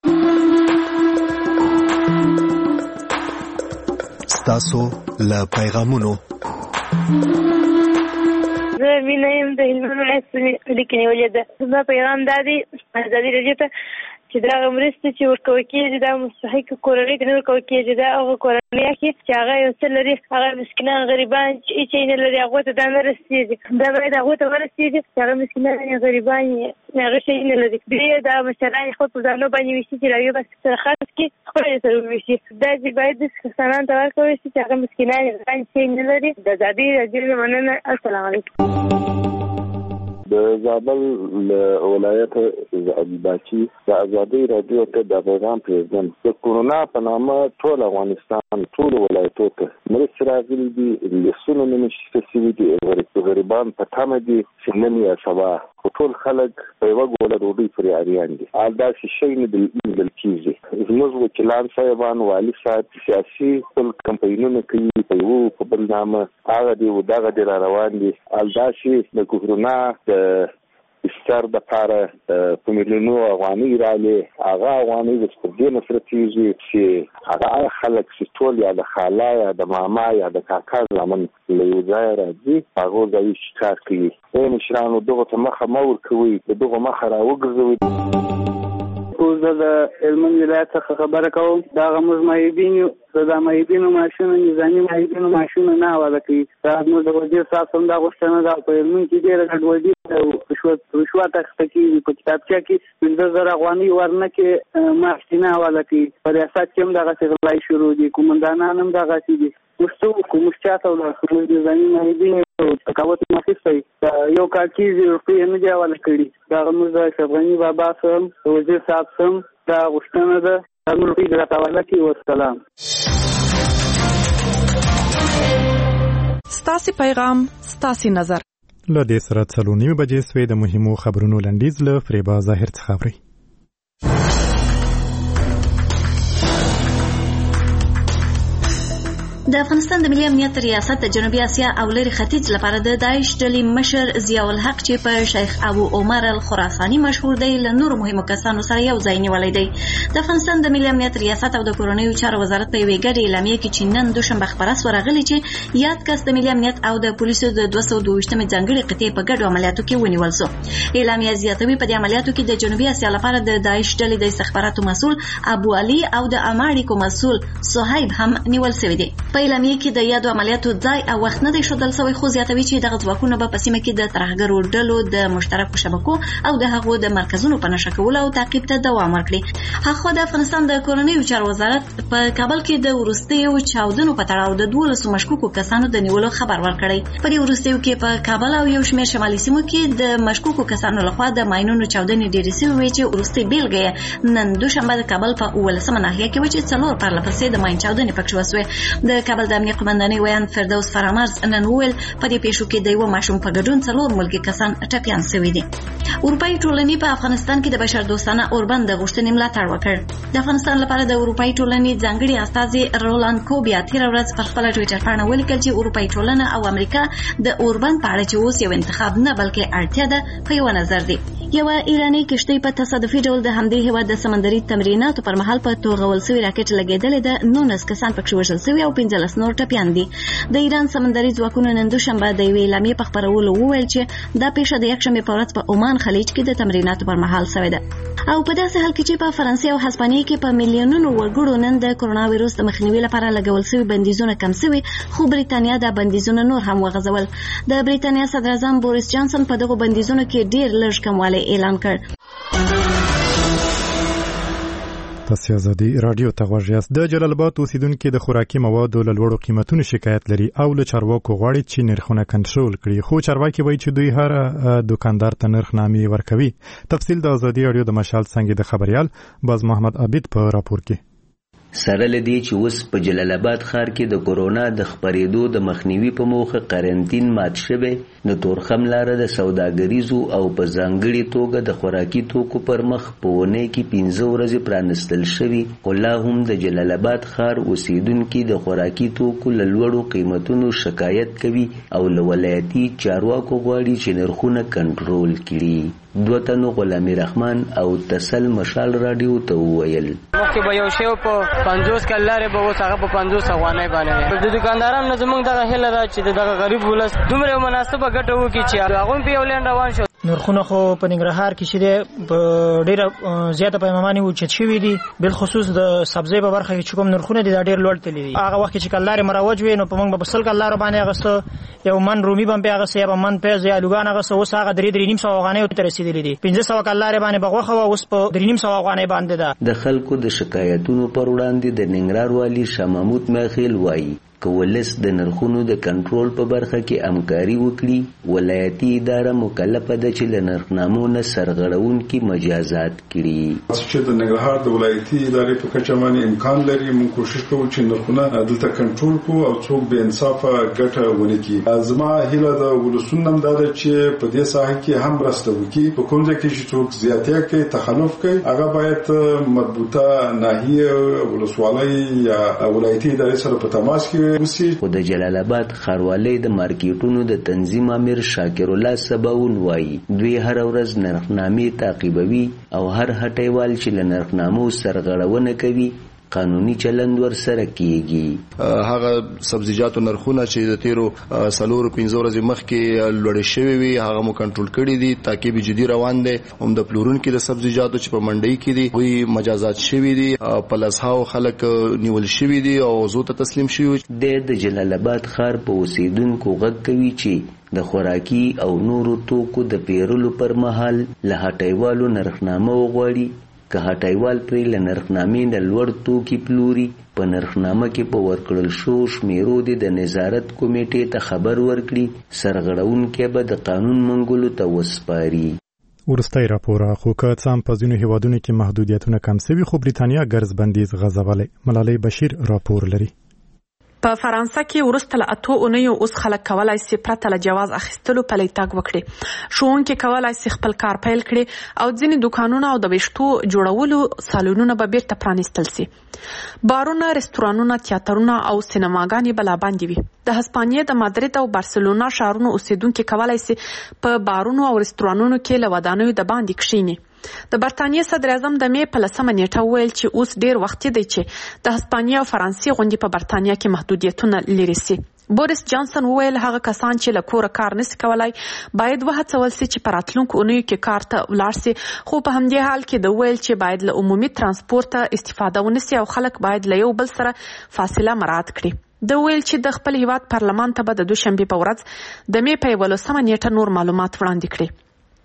ستاسو له پیغامونو زه مینه یم د هلمند ولایت لیکنې ولې ده. زما پیغام دا دی ازادي راډیو ته چې دا مرستې چې ورکول کېږي دا مستحق کورنۍ ته نه ورکول کېږي. دا هغه کورنۍ چې هغه یو څه لري، هغه مسکینان غریبان چې هېڅ یې نه لري هغو ته دا نه رسېږي. دا باید هغو ته ورسېږي چې هغه مسکینان غریبان هغه شی نه لري. دوی دا مشران خپل په ځانو باندې ویشي چې راویو بس سره خرڅ کړي خپل یې سره وویشي. دا چې باید داسې کسانانو ته ورکول شي چې هغه مسکینان غریبان شی نه لري. د ازادي راډیو مننه. السلام علیکم. د زابل ولایت عبدالباچي د ازادي راډیو ته د پیغام پرېږدم. د کورونا په نامه ټول افغانستان ټول ولایتو ته مرستې راغلي دي، لیستونه نه شته شوي دي، غریبان په تمه دي چې نن یا سبا خو ټول خلک په یوه ګوله ډوډۍ پرې اریان دي. داسې شی نه لیدل کېږي. زموږ وکیلان صاحبان، والي صاحب سیاسي خپل کمپاینونه کوي په یو په بل نامه، هغه دي او دغه دي را روان دي. داسې د کورونا استر د پاره په میلیونو افغانۍ راځي هغه افغانۍ د سپدې نصرتيږي چې هغه خلک چې ټول یا د خاله یا د ماما یا د کاکا زمن له یو ځای راځي هغه د کار کوي مشرانو دغه ته مخه مور کوي دغه مخه راوګرځوي. اوس د هلمند ولایت څخه خبره کوم دا موږ مایبینو د مایبینو ماشین نظامی مایبینو ماشین نه حواله کوي دا موږ د وزیر صاحب څنګه غوښتنه دا په هلمند کې ډېر غډوډي رشوت اخته کیږي په کتابچه کې 10000 افغانۍ ورنه کې ماشین حواله کوي په ریاست کې هم دغه غلای شروع دي کومندانان هم دغه دي مستو کومشچاته ولا نظامی مایبینو تکاوت مخیسته یو کال کې روپیه نه دی حواله کړي دا موږ د افغاني بابا سم وزیر صاحب سم دا غوښتنه ده موږ یې راټاواله کې والسلام. ستاسو پیغام ستاسو نظر له دې سره 9:30 بجې سوې د مهمو خبرونو لنډیز له فریبا ظاهر څخه اوري. د افغانستان د ملي امنیت ریاست د جنوبي اسیا او لری ختیځ لپاره د داعش ډلې مشر ضیاء الحق چې په شیخ ابو عمر الخراساني مشهور دی له نورو مهمو کسانو سره یو ځای نیولې دی. د افغانستان د ملي امنیت ریاست او د کورنیو چارو وزارت په یوې ګډې اعلامیه کې چې نن دوشنبه خبره ورغلې چې یاد کس د ملي امنیت او د پولیسو د 222مې ځانګړي قطعې په ګډو عملیاتو کې ونیول شو. اعلامیه زیاتوي په دې عملیاتو کې د جنوبي اسیا لپاره د داعش ډلې د استخباراتو مسؤل ابو علي او د اماریکو مسؤل صہیب هم نیول شوی دی. په اعلامیه کې د یادو عملیاتو ځای او وخت نه دی ښودل شوی خو زیاتوي چې دغه ځواکونه به په سیمه کې د ترهګرو ډلو د مشترکو شبکو او د هغو د مرکزونو په نښه کولو او تعقیب ته دوام ورکړي. هغه د افغانستان د کورنیو چارو وزارت په کابل کې د وروستیو چاودنو په تړاو د 12 مشکوکو کسانو د نیولو خبر ورکړی. په دې وروستیو کې په کابل او یو شمېر شمالي سیمو کې د مشکوکو کسانو لخوا د ماینونو چاودنې ډېرې شوې وې چې وروستۍ بیلګه نن دوشنبه د کابل په 18مه ناحیه کې و چې 4 پرله پسې د ماین چاودنې پکې وسوې. د کابل د امنیه قومندانۍ ویان فردوس فرامرز نن وویل په دې پیښو کې د یو ماشوم په ګډون 4 ملکي کسان ټپیان شوي دي. اروپایي ټولنې په افغانستان کې د بشر دوستانه اوربند د غوښتنې ملاتړ وکړ. د افغانستان لپاره د اروپایي ټولنې ځانګړي استازي رولاند کوبیا تیر ورځ په خپل ټوئیټر باندې ولیکل چې اروپایي ټولنه او امریکا د اوربند په اړه چې اوس یو انتخاب نه بلکې اړتیا ده په یو نظر دي. یو ایرانی کشتۍ په تصادفي ډول د همدې هیواد د سمندري تمریناتو پر مهال په توغول شوی راکټ لګیدلې ده. 19 کسان پکې وژل شوي او 15 نور ټپیان دي. د ایران سمندري ځواکونو نن دوشنبه د یوې اعلامیې په خپرولو وویل چې دا پیښه د یکشنبې په ورځ په عمان خلیج کې د تمریناتو پر مهال شوې ده. او په داسې حال کې چې په فرانسې او هسپانیې کې په میلیونونو وګړو نن د کرونا وایروس د مخنیوي لپاره لګول شوي بندیزونه کم شوي خو بریتانیا د بندیزونه نور هم وغځول. د بریتانیا صدر اعظم بوریس جانسن په دغه بندیزونو کې ډیر لږ کموالی اعلان کړ. تاسو ازادي رادیو ته غوږ یاست. د جلال آباد اوسیدونکو د خوراکي موادو له لوړو قیمتونو شکایت لري او له چارواکو غواړي چې نرخونه کنټرول کړي خو چارواکي وایي چې دوی هر دکاندار ته نرخنامې ورکوي. تفصیل د ازادي رادیو د مشال څنګه د خبريال باز محمد عبید په راپور کې. سره لدی چې اوس په جلال آباد ښار کې د کورونا د خپرېدو د مخنیوي په موخه قرنټین مات شوی د تورخم لاره د سوداګریزو او په ځانګړي توګه د خوراکي توکو پر مخ په ونه کې 15 ورځې پرانستل شوی خو لا هم د جلال آباد ښار اوسیدونکو د خوراکي توکو له لوړو قیمتونو شکایت کوي او له ولایتي چارواکو غواړي چې نرخونه کنټرول کړي. دوتنو غلامی رحمان او تسل مشال رادیو ته ویل مخکې به یو شی په 50 کلاره به اوس هغه په 50 افغانۍ باندې د دکاندارانو زمونږ دغه هله ده چې دغه غریب ولس دومره مناسبه ګټه وکړي چې هغه په یو لین روان شو. نرخونه خو په ننګرهار کې چې ډیره زیاته پیمانه اوچت شوې دي بل خصوص د سبزی په برخه کې کوم نرخونه دي دا ډیر لوړ تللی دي. هغه وخت چې کلاره مروج وي نو په موږ په 100 کلاره باندې هغه یو من رومي باندې هغه یا من پیاز یا لوګان هغه اوس هغه 3.5 افغانۍ ته رسیدلې دي. 1500 کلاره باندې بغوخه اوس په 3.5 افغانۍ باندې ده. د خلکو د شکایتونو پر وړاندې د ننګرهار والی شاه محمود مخیل وایي کولس د نرخونو د کنټرول په برخه کې همکاري وکړي. ولایتي اداره مکلفه ده چې له نرخنامو نه سرغړونکي مجازات کړي. چې د ننګرهار د ولایتي ادارې په کچه باندې امکان لري موږ کوشش کوو چې نرخونه دلته کنټرول کوو او څوک به انصافه ګټه ونه کړي. زما هیله د ولسونو هم ده چې په دې ساحه کې هم مرسته وکړي. په کوم ځای کې چې څوک زیاتې کوي تخلف کوي هغه باید مربوطه ناحیه ولسوالۍ یا ولایتي ادارې سره په تماس کې وسی. خو د جلال آباد ښاروالۍ د مارکیټونو د تنظیم امیر شاکر الله سباون وایي دوی هر ورځ نرخنامې تعقیبوي او هر هټیوال چې له نرخنامو سرغړونه کوي قانوني چلند ور سره کیږي. هغه سبزیجاتو نرخونه چې د تیرو 4-5 ورځې مخکې لوړ شوي وي هغه مو کنټرول کړي دي. تعقیب جدي روان دي. هم د پلورونکو د سبزیجاتو چې په منډي کې دي وی مجازات شوي دي. پلسهاو خلک نیول شوي دي او زو ته تسلیم شوي. د جلال آباد ښار په اوسیدونکو غږ کوي چې د خوراکي او نورو توکو د پیرلو پر مهال له هټیوالو نرخنامه وغواړي. که هټیوال پرې له نرخنامې نه لوړ توکي پلوري په نرخنامه کې په ورکړل شو شمیرو د نظارت کمیټې ته خبر ورکړي سرغړونکي به د قانون منګولو ته وسپاري. ورستۍ راپور خو که څه هم په ځینو هیوادونو کې محدودیتونه کم شوي خو بریتانیا ګرځ بندیز غځولی. ملالۍ بشیر راپور لري. په فرانسه کې ورسته له 8 اونیو اوس خلک کولای شي پرته له جواز اخیستلو پلی تګ وکړي. ښوونکي کولای شي خپل کار پیل کړي او ځینې دکانونه او د ویښتو جوړولو سالونونه به بیرته پرانیستل شي. بارونه، رستورانونه، تیاترونه او سینماګانې به لا باندې وي. د هسپانیې د مادرید او بارسلونا ښارونو اوسیدونکي کولای شي په بارونو او رستورانونو کې له ودانیو د باندې کښیني. د برتانیې صدر اعظم د می په 10 نیټه وویل چې اوس ډیر وخت دی چې د هسپانیا او فرانسې غونډې په برتانیا کې محدودیتونه لري سي. بوریس جانسن وویل هغه کسان چې له کوره کار نشي کولای باید وهڅول شي چې په راتلونکو اونیو کې کار ته ولاړ شي. خو په همدې حال کې د ویل چې باید له عمومي ترانسپورت استفاده ونشي او خلک باید له یو بل سره فاصله مراعات کړي. د ویل چې د خپل هیواد پارلمان ته به د دوشنبه په ورځ د می په 11 نیټه نور معلومات وړاندې کړي.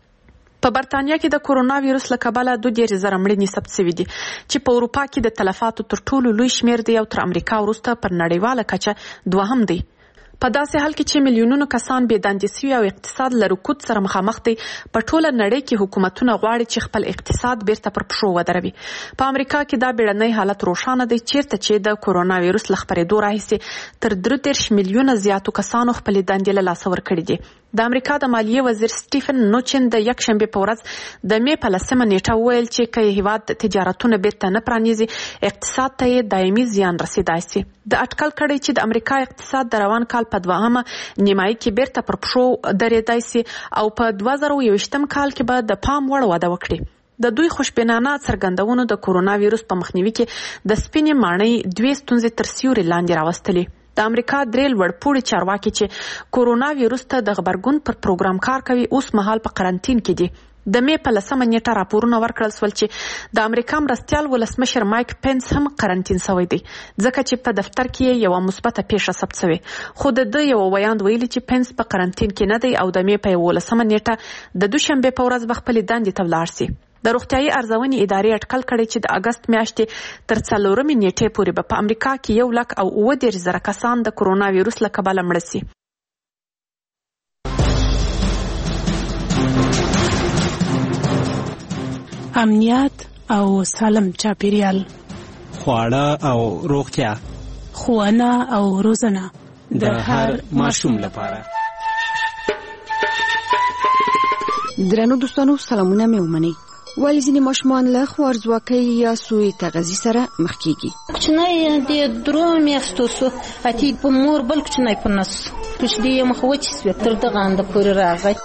په برتانیا کې د کورونا وایروس له کبله 2,000 مړینې ثبت شوي دي چې په اروپا کې د تلفاتو تر ټولو لوی شمیر دی او تر امریکا وروسته پر نړیواله کچه دوهم دی. په داسې حال کې چې میلیونونو کسان بې دندې شوي او اقتصاد له رکود سره مخامخ دی په ټوله نړۍ کې حکومتونه غواړي چې خپل اقتصاد بیرته پر پښو ودروي. په امریکا کې دا بیړنی حالت روښانه دی چیرته چې د کورونا وایروس له خپرېدو راهیسې تر 33 میلیونه زیاتو کسانو خپلې دندې له لاسه ورکړي دي. د امریکا د مالیې وزیر سټیفن نوچن د یکشنبه په ورځ د می په 10 نیټه وویل چې که هیواد تجارتونه بیرته نه پرانیزي اقتصاد ته دایمي زیان رسیدای شي. د اټکل کړي چې د امریکا اقتصاد د روان کال په دوهمه نیمایي کې بیرته پر پښو درېدای شي او په 2021 کال کې به د پام وړ وده وکړي. د دوی خوشبینانه څرګندونو د کورونا وایروس په مخنیوي کې د سپینې ماڼۍ 2 ستونزې تر سیوري لاندې راوستلې. د امریکا درې لوړپوړي چارواکي چې کورونا وایروس ته د غبرګون پر پروګرام کار کوي اوس مهال په قرنټین کې دي. د می په 10 نیټه راپورونه ورکړل شول چې د امریکا مرستیال ولسمشر مایک پنس هم قرنټین شوی دی ځکه چې په دفتر کې یو مثبته پیښه ثبت شوې. خو د یو ویاند ویلي چې پنس په قرنټین کې نه دی او د می په 11 نیټه د دوشنبه په ورځ خپل دندې ته ولاړ شي. د روغتیايي ارزونې ادارې اټکل کړي چې د اگست میاشتې تر 4 نیټې پورې به په امریکا کې 1,09,000 کسان د کورونا وایروس له کبله مړه شي. امنیت او سالم چاپیریال، خواړه او روغتیا، ښوونه او روزنه د هر ماشوم لپاره. درنو دوستانو سلامونه مې ومنئ. ولی ځینې ماشومان له خوارځواکۍ یا سوء تغذیې سره مخ کیږي. کوچنی د 3 میاشتو سو اتی په مور بل کوچنی په نس کوچ دی مخ وچ سو تر دغه اند پورې راغی.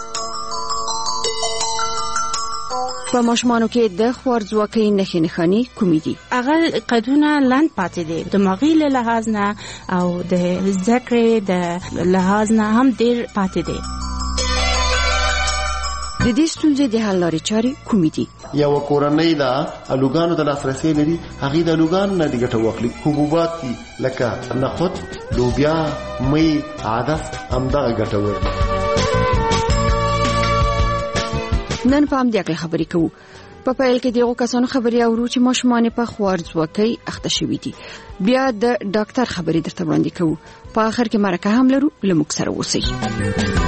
په ماشومانو کې د خوارځواکۍ نښې نښانې کومې دي؟ هغه قدونه لاند پاتې دي، دماغي له لحاظ نه او د ذکر د لحاظ نه هم ډیر پاتې دي. د دې ستونزې د حل لارې چارې کومې دي؟ یو کورنۍ دا الوګانو د لاسرسي لري، هغه د الوګانو نه د ګټه واخلي. حبوبات دي لکه نخود، لوبیا، مې، عدس همدغه ګټه ورکړي. نن په همدې اړه خبرې کوو. په پیل کې دغه کسانو خبرې اورو چې ماشومان په خوارځواکۍ اخته شوي دي. بیا د ډاکټر خبرې درته وړاندې کوو. په آخر کې مرکه هم لرو، لموږ سره اوسئ.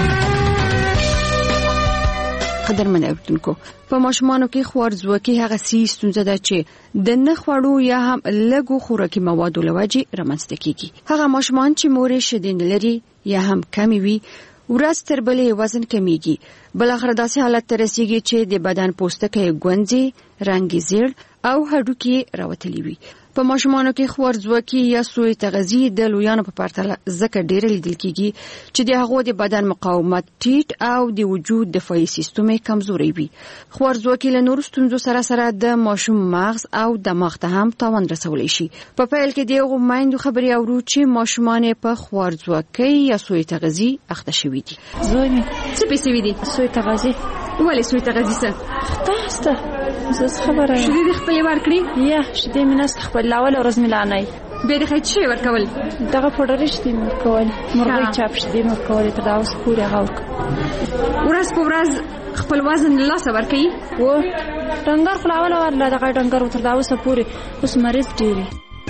قدرمن اوریدونکو، په ماشومانو کې خوارځواکۍ هغه ستونزه ده چې د نه خوړو یا هم لږو خوراکي موادو له وجې رامنځته کیږي. هغه ماشومان چې مورې شیدې نه لري یا هم کمې وي ورځ تر بلې وزن کمیږي. بلاخره داسې حالت ته رسیږي چې د بدن پوستکی ګونځي، رنګ زیړ او هډوکي راوتلي وي. په ماشومانو کې خوارځواکي یا سوء تغذیه د لویانو په پرتله ځکه ډېر لیدل کیږي چې د هغو د بدن مقاومت ټیټ او د وجود دفاعي سیستم کمزوري وي. خوارځواکي له نورو ستونزو سره سره د ماشوم مغز او دماغ ته هم تاوان رسولی شي. په پیل کې دغه میندو خبري اورو چې ماشومان په خوارځواکي یا سوء تغذیه اخته شوي دي. زوی می څه پیسې دي؟ سوء تغذیه. ولې سوء تغذیه څه؟ تاسو زه خبره یم. شدید خپل ورکړي؟ یا شدید میناس خپل لاول ورځ ملانای. به د خېټ شي ورکول. دغه پوډر شدید ورکول. مرغۍ چاپ شدید ورکول تر دا اوس پورې غوړ. ورځ په ورځ خپل وزن لاس ورکړي؟ و ډنګر خلاول ورله دغه ډنګر تر دا اوس پورې اوس مریض ډیری.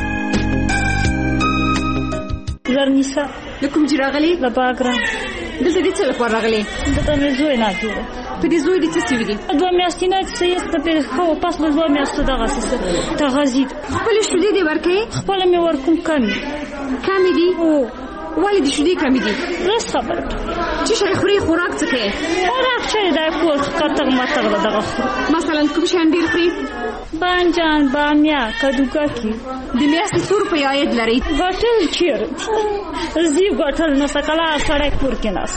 زرنیسا لکم جراغلی لا باګرام دلته دې څه لپاره راغلي؟ دته مې زوی نه جوړه. په دې زوی دې څه څه دي؟ 2 میاشتې نه څه یې ته په خو پاس له 2 میاشتو دغه څه تغذیه خپل شودې دې ورکې؟ خپل مې ورکوم کمی دي؟ او ولې دې شودې کمی دي؟ زه صبر چې شي خوري خوراک څه کوي؟ خوراک چې دا کور کتر ماته دغه مثلا کوم شان ډیر خوري؟ بانجان بامیا کدوګاکی د میاشتې څو روپۍ عاید لري؟ ګټل چیرې زی ګټل نو سکلا سړی کور کې ناس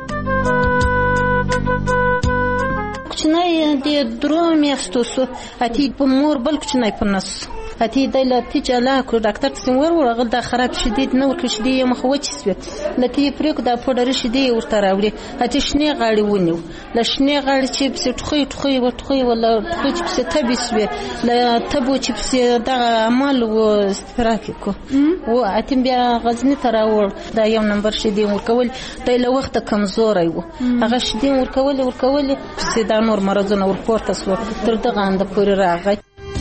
کوچنی د 3 میاشتو سو اتی په مور بل کوچنی په نس اتی د لتی چلا کو ډاکټر څنګه ورغل دا خراب شدید نو ورکه شدید مخوچ سوي لتی پرېک دا پوډر شدید ورته راوړي اتی شنه غاړي ونیو لشنه غاړي چې په ټخوي ولا ټخوي چې تبي سوي لا تبو چې دا عمل و استراحت کو و اتی بیا غزنی تراور دا یو نمبر شدید ورکول د له وخت کمزوري و هغه شدید ورکول چې دا نور مرزونه ورپورته سو تر دغه اند پورې راغی.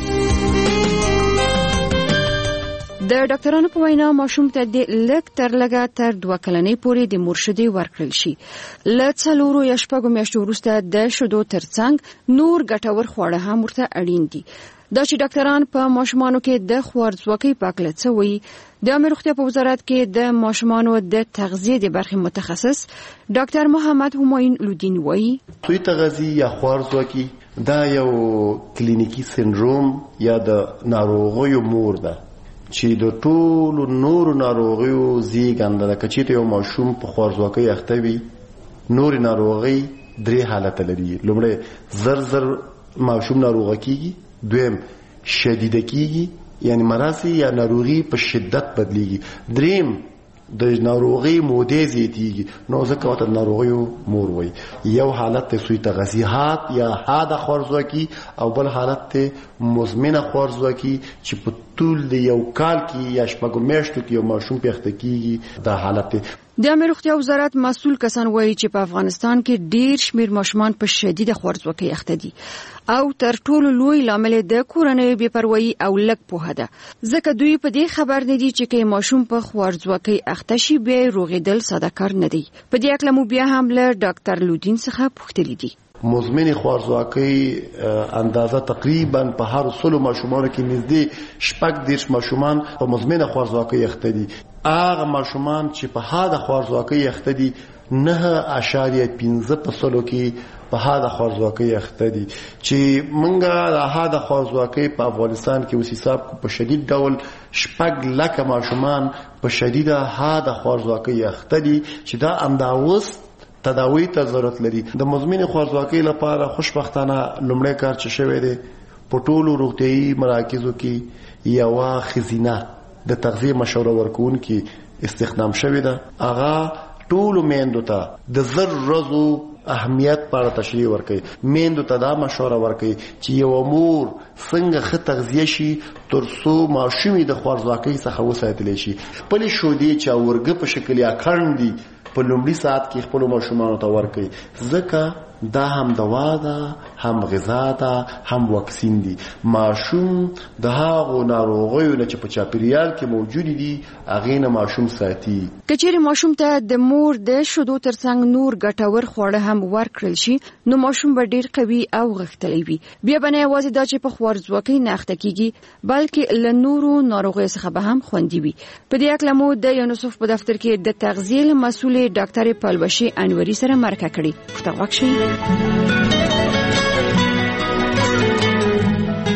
د ډاکټرانو په وینا ماشوم ته د لږ تر لږه تر 2 کلنۍ پورې د مرشدي ورکړل شي. له 4 یا 6 میاشتو وروسته د شیدو ترڅنګ نور ګټور خواړه هم ورته اړین دي. دا چې ډاکټران په ماشومانو کې د خوارځواکۍ په اړه څه وایي، د عامه روغتیا په وزارت کې د ماشومانو د تغذیه د برخې متخصص ډاکټر محمد همایون لودین وایي سوء تغذیه یا خوارځواکي دا یو کلینیکی سندروم یا د ناروغیو مور ده چې د ټولو نورو ناروغیو زیږنده ده. که چېرته یو ماشوم په خوارځواکۍ اخته وي نورې ناروغۍ 3 حالته لري. لومړی زر ماشوم ناروغه کیږي، دویم شدیده کیږي یعنی مرض یا ناروغي په شدت بدلیږي، دریم د ناروغي مودې زیاتیږي نو ځکه وته ناروغیو مور وای. یو حالت ته سوء تغذیه یا حاده خوارځواکي او بل حالت ته مزمنه خوارځواکي چې په طول د یو کال کې یا شپږ میاشتو کې یو ماشوم پیښته کیږي. دا حالت د عامه روغتیا وزارت مسؤل کسان وایي چې په افغانستان کې ډیر شمیر ماشومان په شدیده خوارځواکۍ اخته دي او تر ټولو لوی لامل د کورنۍ بې پروايي او لږ پوهه ده. ځکه دوی په دې خبر نه دي چې کې ماشوم په خوارځواکۍ اخته شي بیا روغېدل ساده کار نه دی. په دې اړه مو بیا هم له ډاکټر لودین څخه پوښتنه دي. مزمن خوارځواکۍ اندازه تقریبا په هر 100 ماشومانو کې نږدې 10 ماشومان په مزمن خوارځواکۍ اخته دي. هغه ماشومان چې په حاده خوارځواکۍ اخته دي 9.15% کې په حاده خوارځواکۍ اخته دي. چې منګه د حاده خوارځواکۍ په افغانستان کې اوس حساب په شدید ډول 6 لک ماشومان په شدیده حاده خوارځواکۍ اخته دي چې دا انداوس تداوی ته ضرورت لري. د مزمن خوارځواکۍ لپاره خوشبختانه لومړی کار چې شوی دی په ټولو روغتیايي مراکزو کې یو خزینه د تغذیه مشوره ورکوونکي استخدام شوی ده. هغه ټولو میندو ته د 10 ورځو اهمیت په اړه تشریح ورکړي. میندو ته دا مشوره ورکړي چې یو مور څنګه ښه تغذیه شي ترڅو ماشوم د خوارځواکۍ څخه وساتل شي. خپل شودې چې اورګه په شکل یا کړندي په لومړي ساعت کې خپل ماشومان ته ورکړي ځکه دا هم دوا ده هم غذا ده هم واکسین دي. ماشوم د هغو ناروغیو نه چې په چاپیریال کې موجود دي هغه نه ماشوم ساتي. کچېرې ماشوم ته د مور د شیدو ترڅنګ نور ګټور خواړه هم ورکړل شي نو ماشوم به ډیر قوي او غښتلی وي. بیا به نه یوازې دا چې په خوارځواکۍ نه اخته کیږي بلکې له نورو ناروغیو څخه به هم خوندي وي. په دې اړه مو د یونیسف په دفتر کې د تغذیه مسؤل ډاکټر پلوشي انوري سره مرکه کړې. پښتو وکړئ.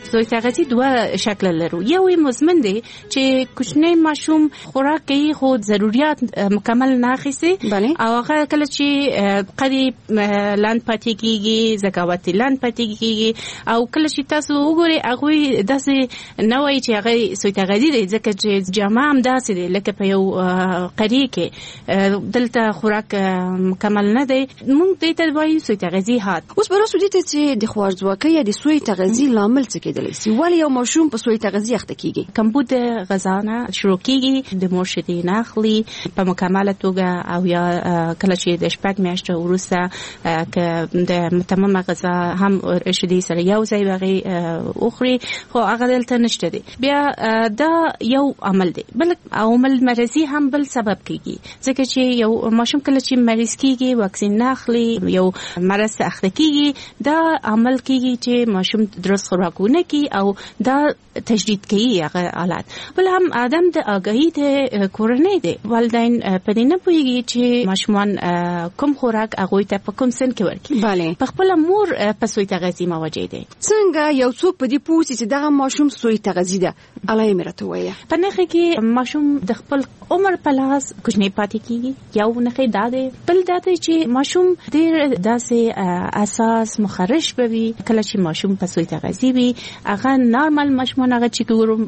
سوی تغذیه دوه شکل لرو. یو مزمن دی چې کوچنی ماشوم خوراک کوي خو ضرورت مکمل نه اخیسي او هغه کله چې قریب لاند پاتې کیږي زکاوت لاند پاتې کیږي او کله چې تاسو وګورئ هغه داسې نه وایي چې هغه سوی تغذیه دی ځکه چې جامه هم داسې دی لکه په یو قری کې دلته خوراک مکمل نه دی. موږ دې ته وایو سوی تغذیه هات. اوس به راسو دي چې د خوارځواکۍ یا د سوی تغذیه لامل څه کېدلی شي؟ ولې یو ماشوم په سوی تغذیه اخته کیږي؟ کمبود غذا نه شروع کیږي د مور شیدې نه اخلي په مکمله توګه او یا کله چې د شپږ میاشتې وروسته که د متممه غذا هم شیدې سره یو ځای وغي اخري خو هغه دلته نشته دی. بیا دا یو عمل دی. بل عمل مرضی هم بل سبب کیږي ځکه چې یو ماشوم کله چې مریض کیږي واکسین نه اخلي یو مرض اخته کیږي دا عمل کیږي چې ماشوم درست خوراکونه کوي او دا تجدید کوي هغه حالات. بل هم آدم د آگاهی د کورنۍ دی. والدین په دې نه پوهیږي چې ماشومان کوم خوراک هغه ته په کوم سن کې ورکړي. بله په خپل مور په سوی تغذیه موجه دی. څنګه یو څوک په دې پوهیږي چې دا ماشوم سوی تغذیه ده؟ الله یې مرته وایي په نخې کې ماشوم د خپل عمر په لاس کوچنی پاتې کیږي. یو نخې دا دی. بل دا دی چې ماشوم ډېر داسې اساس مخرش بوي کله چې ماشوم په سوی تغذیه وي هغه نارمل ماشومان هغه چې ګورم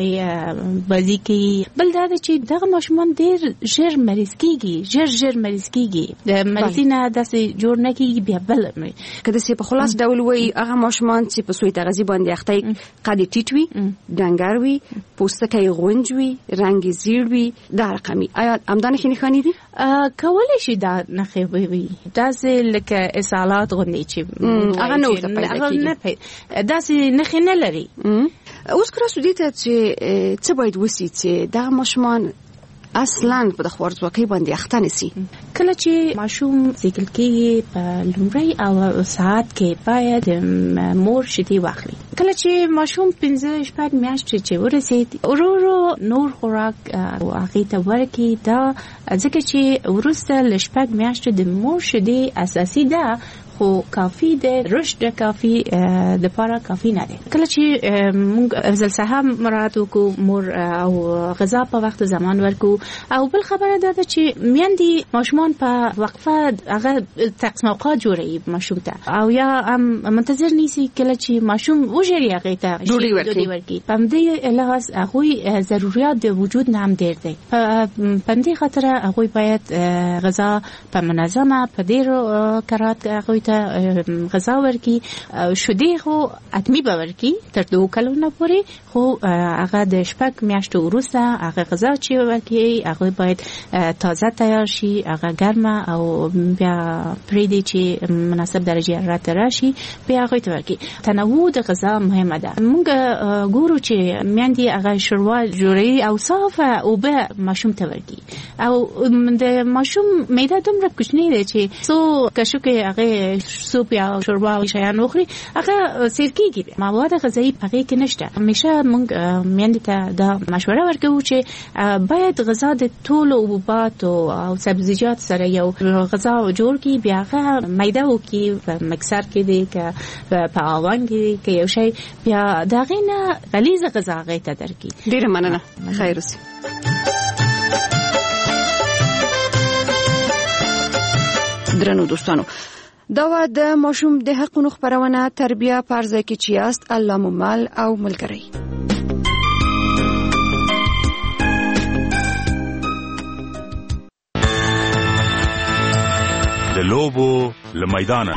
هغه بازی کوي. بل دا دی چې دغه ماشومان ډېر ژر مریض کیږي ژر مریض کیږي د مریضینه داسې جوړ نه کیږي. بیا بل کله چې په خلاص ډول وایي هغه ماشومان چې په سوی تغذیه باندې اخته قد ټیټ وي ډنګر وي پوستکی غونج وي رنګ زیړ وي دا رقمي. آیا همدانه نښانې دي؟ کولای شي دا نښې وي داسې لکه اسهالات غوندې چې هغه نه ورته پیدا کیږي داسې نښې نه لري. اوس که راسو دې ته چې څه باید وسي چې دغه ماشومان اصلا په د خوارځواکۍ باندې اخته نشي؟ کله چې ماشوم زیږل کېږي په لومړی او ساعت کې باید مور شیدې واخلي. کله چې ماشوم 15-16 میاشتې چې ورسید ورو نور خوراک هغې ته ورکړي. دا ځکه چې وروسته له 6 میاشتې د مور شیدې اساسي ده خو کافی ده رشد کافی د پاره کافی نه ده. کله چې موږ افضل صاحب مراد وکړو مور او غذا په وخت زمان ورکو او بل خبره ده چې میندې ماشومان په وقفه هغه تقسیم اوقات جوړي ماشوم ته او یا هم منتظر نیسی کله چې ماشوم وژری هغه ته ډوډۍ ورکړي. په دې لحاظ هغه ضرورت د وجود نام ډیر دی. په دې خاطر هغه باید غذا په منظمه په ډیر کرات هغه غذا ورکی. شیدې خو اتمی به ورکی تر 2 کلونو پورې خو هغه د 6 میاشتو وروسته هغه غذا چې ورکی هغه باید تازه تیار شي هغه ګرمه او بیا پریدي چې مناسب درجه حرارت راشي بیا هغه ته ورکی. تنوع د غذا مهمه ده. موږ ګورو چې میندې هغه شوروا جوړي او صافه او به ماشوم ته ورکی او د ماشوم معده دومره کوچنی ده چې څو کشو کې هغه سوپ یا شوربا او شیان وخوري هغه سیر کیږي. مواد غذایی هغه کې نشته. همیشه موږ میندې ته دا مشوره ورکوو چې باید غذا د ټولو حبوبات او سبزیجات سره یو غذا جوړ کی بیا هغه میده وکي په مکسر کې دی که په اوون کې کې یو شی بیا دا غینه غلیظ غذا هغه ته درکې. ډیره مننه. خیر اوسئ. درنو دوستانو دا د ماشوم د حقونو خبرونه تربیه پرځای کې چې است الله ممل او ملګری. د لوبو لمیدانه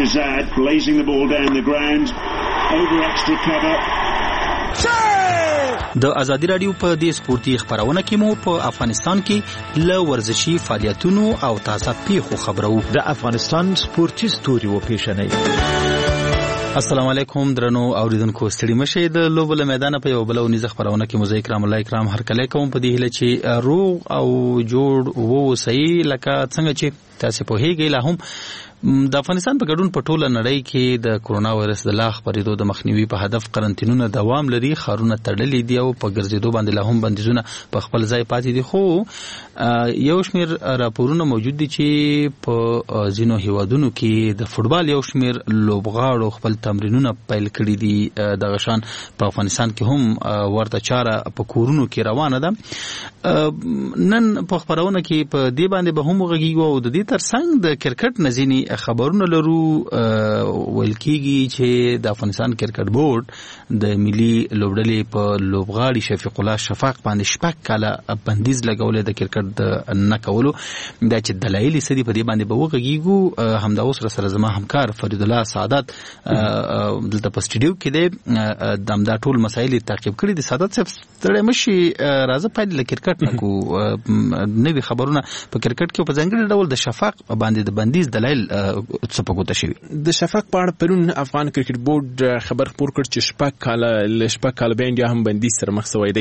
د ازادي رادیو په دې سپورتي خبرونه کې مو په افغانستان کې ل ورزشي فعالیتونو او تازه پیښو خبرو. د افغانستان سپورتي ستوري و پیښنې. السلام علیکم درنو اوریدونکو ستړي مشه د لوبو میدان په یو بل ونیزه خبرونه کې مزه کرام الله کرام هر کله کوم په دې هله چې روغ او جوړ وو صحیح لکه څنګه چې تاسو په هیګه له هم د افغانستان په ګډون په ټوله نړۍ کې د کورونا وایرس د لا خپرېدو د مخنیوي په هدف قرنطینونه دوام لري. خارونه تړلي دي او په ګرځېدو باندې لا هم بندیزونه په خپل ځای پاتې دي. خو یو شمیر راپورونه موجود دي چې په ځینو هیوادونو کې د فوټبال یو شمیر لوبغاړو خپل تمرینونه پیل کړي دي. دغه شان په افغانستان کې هم ورته چاره په کورونو کې روانه ده. نن په خبرونه کې په دې باندې به هم وغږیږو او د دې ترڅنګ د کرکټ نزيني خبرونه لرو. ویل کېږي چې د افغانستان کرکټ بورډ د ملي لوبډلې په لوبغاړي شفیق الله شفاق باندې شپږ کاله بندیز لګولې د کرکټ د نه کولو. دا چې دلایل سدي په دې باندې به وغږیږو. همدا اوس سره زما همکار فرید الله سعادت دلته په سټډیو کې دی، دا ټول مسایل تعقیب کړي دي. سعادت صاحب ستړی مشي، راځه پیل له کرکټ نه کو. نوې خبرونه په کرکټ کې په ځانګړي ډول د شفاق باندې د بندیز دلایل څه په ګوته شوي. د شفاق په اړه پرون افغان کرکټ بورډ خبر خپور کړ چې شپږ کاله بین یا هم بندیز سره مخ شوی دی.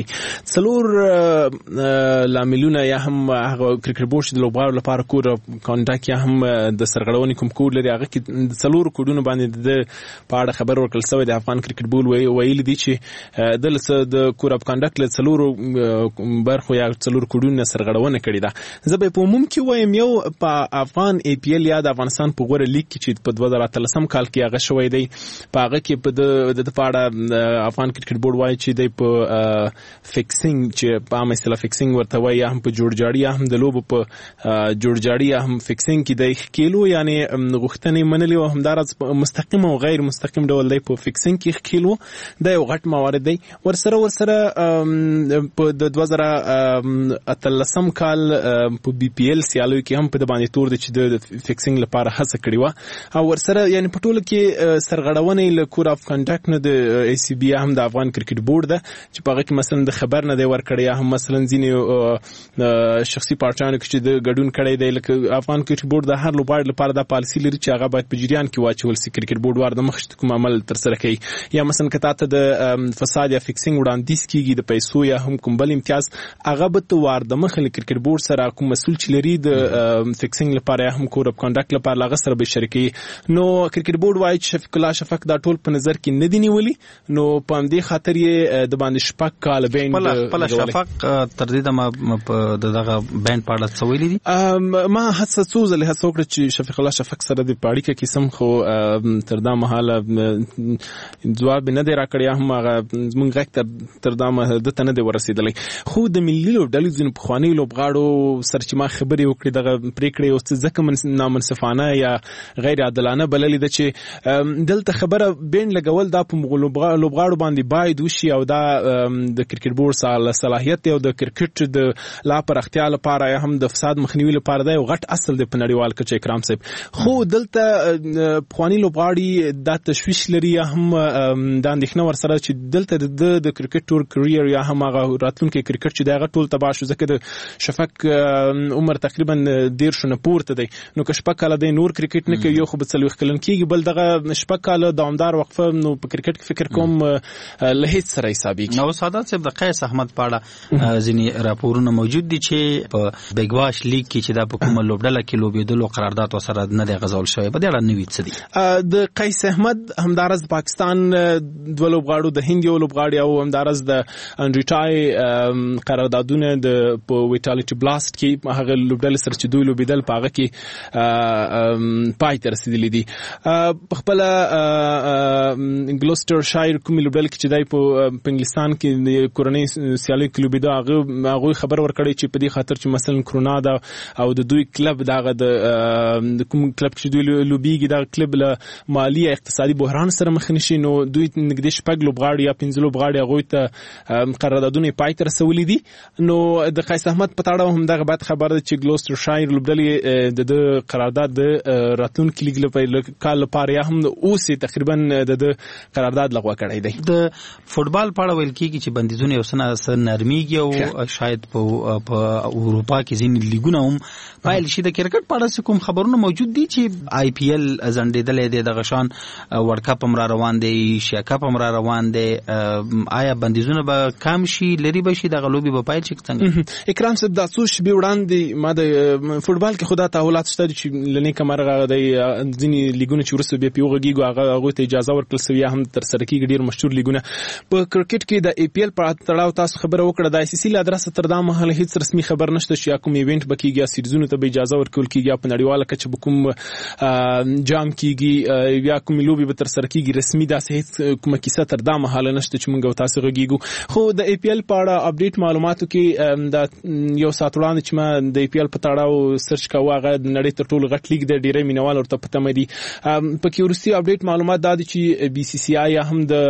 څلور لاملونه یا هم هغه کرکټ بورډ د لوبغاړو لپاره کور کانټاکټ یا هم د سرغړونې کوم کور لري، هغه کې د څلور کوډونو باندې د په اړه خبر ورکړل شوی دی. افغان کرکټ بورډ ویل دي چې د کور اف کانټاکټ له څلور برخو یا څلور کوډونو سرغړونه کړې ده. زه به په عموم کې وایم یو په افغان ای پی ایل یا د افغانستان په غوړه لیګ کې چې په 2013 کال کې هغه شوی دی، په هغه کې په د پاړه افغان کرکټ بورډ وایي چې دی په فکسینګ چې په عامه اصطلاح فکسینګ ورته وایي، هم په جوړجاړي هم د لوبو په جوړجاړي هم فکسینګ کې دی خکېلو، یعنی غوښتنې منلي او همدارس مستقیم او غیر مستقیم ډول دی په فکسینګ کې خکېلو. دا یو غټ موارد دی. ورسره په 2013 کال په بي پی ایل سیالیو کې هم په د باندې تور دي چې د فکسینګ لپاره هڅه کړې و، او ورسره یعنی په ټوله کې سرغړونې له کور اف کانټاکټ نه د ای سی بي هم د افغان کرکټ بورډ ده چې په هغه کې مثلا د خبر نه دی ورکړی، یا هم مثلا ځینې شخصي پارچانو کې چې د ګډون کړی دی. لکه افغان کرکټ بورډ د هر لوبغاړي لپاره دا پالیسي لري چې هغه باید په جریان کې واچول سي کرکټ بورډ وار د مخکې کوم عمل تر سره کوي، یا مثلا که تاسو د فساد یا فکسینګ وړاندیز کیږي د پیسو یا هم کوم بل امتیاز، هغه به تو وار د مخکې کرکټ بورډ سره کوم مسول چې لري د فکسینګ لپاره هم کور اف کانټاکټ لپاره لاغه سره به شریکي. نو کرکټ بورډ وایي چې شفیق الله شفاق دا ټول په نظر کې نه دی نیولي، نو په همدې خاطر یې د باندې شپږ کال بین خپل شفاق تر دې د دغه بین په اړه څه ویلي دي. ما هڅه څو ځله هڅه وکړه چې شفیق الله شفاق سره د پاړیکه کې سم، خو تر دا مهاله ځواب نه دی راکړی، هم هغه زمونږ غږ تر دا دته نه دی ورسېدلی. خو د ملي لوبډلې ځینو پخواني لوبغاړو سره چې ما خبرې وکړې دغه پرېکړې اوس ځکه نامنصفانه یا غیر عادلانه بللې ده چې دلته خبره بین لګول دا په لوبغاړو باندې باید وشي، او دا د کرکټ بورډ صلاحیت دی او د کرکټ د لا پراختیا لپاره یا هم د فساد مخنیوي لپاره دا یو غټ اصل دی په نړیوال کچه اکرام صاحب. خو دلته پخواني لوبغاړي دا تشویش لري یا هم دا اندېښنه ورسره چې دلته د کرکټ ټور کریئر یا هم هغه راتلونکی کرکټ چې دا هغه ټول تباه شو، ځکه د شفاق عمر تقریبا 13 نه پورته دی. نو که شپږ کاله دی نور کرکټ نه کوي، یو خو به 40 کلن کېږي، بل دغه شپږ کاله دوامدار وقفه نو په کرکټ کې فکر کوم له هیڅ سره حسابېږي. نو سعادت صاحب د قیس احمد په اړه ځینې راپورونه موجود دي چې په بیګ واش لیګ کې چې دا په کومه لوبډله کې لوبېدلو قرارداد ورسره نه دی غځول شوی، په دې اړه نوي څه دي؟ د قیس احمد همدارس پاکستان دوه لوبغاړو، د هند یو لوبغاړي او همدارس د انډریټای قراردادونه د په ویټالیټي بلاست کې هغه لوبډله سره چې دوی لوبېدل په هغه کې پای ته رسېدلي دي. په خپله ګلوسټر شایر کومې لوبډلې کې چې دی په انګلستان کې د کورنۍ سیالیو کې لوبېده، هغوی خبر ورکړی چې په دې خاطر چې مثلا کرونا ده او د دوی کلب دغه د کوم کلب چې دوی لوبېږي دغه کلب له مالي اقتصادي بحران سره مخ نشي، نو دوی نږدې شپږ لوبغاړي یا 15 لوبغاړي هغوی ته قراردادونه پای ته رسولي دي. نو د قیس احمد په تړاو هم دغه باید خبر ده چې ګلوسټر شایر لوبډلې د قرارداد د راتلونکي لیګ لپاره کال لپاره یا هم اوس تقریبا د قرارداد لغوه کړی دی. د فوټبال په اړه ویل کېږي چې بندیزونه یو څه نرمیږي او شاید په اروپا کې ځینې لیګونه هم پایل شي. د کرکټ په اړه کوم خبرونه موجود دي چې آی پی ایل ځنډېدلی دی، دغه شان ورلډ کپ هم را روان دی، ایشیا کپ هم را روان دی، آیا بندیزونه به کم شي، لري به شي، دغه لوبې به پایل شي څنګه؟ اکرام صاحب دا څو شپې وړاندې ما د فوټبال کې خدا تحولات شته چې لنیکه مرغه د ځینی لیګونه چې ورسره بیا پیوغږي هغه ته اجازه ورکړل سوی هم تر سره کیږي ډیر مشهور لیګونه په کرکټ کې د APL په تړاو تاسو خبره وکړه د ICC له ادرسه تر دا مهاله هیڅ رسمي خبر نشته چې کوم ایونت بکیږي سیریزونو ته به اجازه ورکول کیږي په نړیواله کچه به کوم جام کیږي یا کوم لوبي به تر سره کیږي رسمي داسې هیڅ کومه کیسه تر دا مهاله نشته چې موږ تاسو غږیږو خو د APL په اړه اپډیټ معلوماتو کې د یو سات وړاندې چې ما د APL په تړاو سرچ کاوه هغه د نړۍ تر ټولو غټ لیګ د ډیری مینوال ورته پته مدي په کې ورسي اپډیټ معلومات دا دي چې BCCI هم د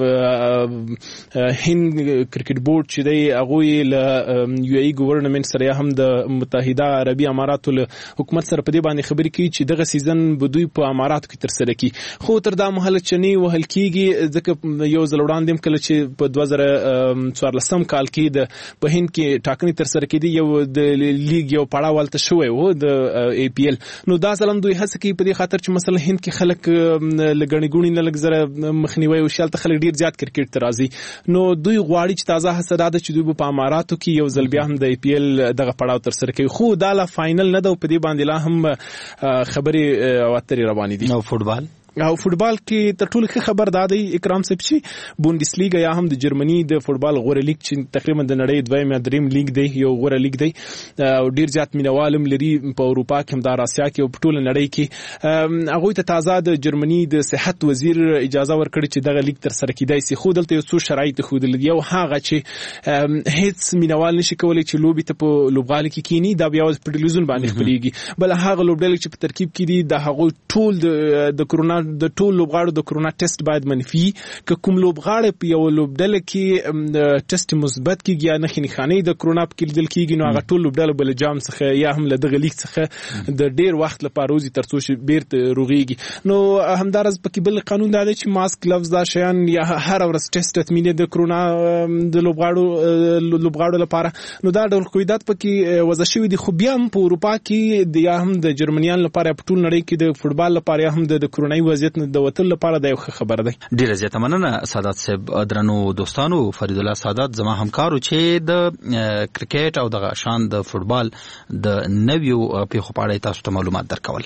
هند کرکټ بورډ چې دی هغه له UAE ګورنمنت سره هم د متحده عربي اماراتو له حکومت سره په دې باندې خبرې کوي چې دغه سیزن به دوی په اماراتو کې تر سره کوي خو تر دا مهاله چني وهل کیږي ځکه یو ځل وړاندې کله چې په 2014 کال کې د په هند کې ټاکنې تر سره کېدي یو د لیګ یو پړاو ولته شوی و د APL نو دا ځلم دوی هڅه کوي په دې خاطر چې مثلا هند کې خلک لګڼګونی نه لګزره مخنیوي او شالته خلک ډیر زیات کرکټ ته راځي نو دوی غواړي چې تازه هڅه ده چې دوی په اماراتو کې یو ځل بیا هم د APL دغه پړاو تر سره کوي خو دا لا فائنل نه ده په دې باندې لا هم خبري واتري روانې دي نو فوتبال او فوتبال کې تر ټولو ښه خبر دا دی اکرام صاحب چې بوندسلیګا یا هم د جرمني د فوتبال غوره لیګ چې تقریبا د نړۍ دویم یا دریم لیګ دی یو غوره لیګ دی او ډیر زیات مینوالم لري په اروپا کې هم د آسیا کې او په ټوله نړۍ کې هغه ته تازه د جرمني د صحت وزیر اجازه ورکړي چې دغه لیګ تر سره کیدای شي خو دلته یو څو شرایط خو دل یو هغه چې هیڅ مینوال نشي کولای چې لوبي ته په لوبغالي کې کینی دا بیا په ټلویزیون باندې خبريږي بل هغه لوبډل چې په ترکیب کې دي د هغه ټول د کرونا د ټول لوبغاړو د کرونا ټیسټ باید منفي که کوم لوبغاړی په یو لوبډله کې ټیسټ مثبت کیږي یا نښې نښانې د کرونا په کې لیدل کیږي نو هغه ټول لوبډله بل جام څخه یا هم له دغه لیګ څخه د ډیر وخت لپاره وزي ترڅو چې بیرته روغيږي نو همدارز پکې بل قانون دا دی چې ماسک لفظ دا شیان یا هر ورځ ټیسټ تمینه د کرونا د لوبغاړو لپاره نو دا ډول قواعد پکې وضع شوی دي خو بیا هم په اروپا کې د یا هم د جرمنیان لپاره په ټول نړۍ کې د فوتبال لپاره یا هم د کرونای وضعیت د وتل لپاره دا یو خبر دی ډیره زیاته مننه سادات صاحب درنو دوستانو فرید الله سادات زما همکارو چې د کرکټ او د شان د فوتبال د نویو پیښو په اړه تاسو ته معلومات درکول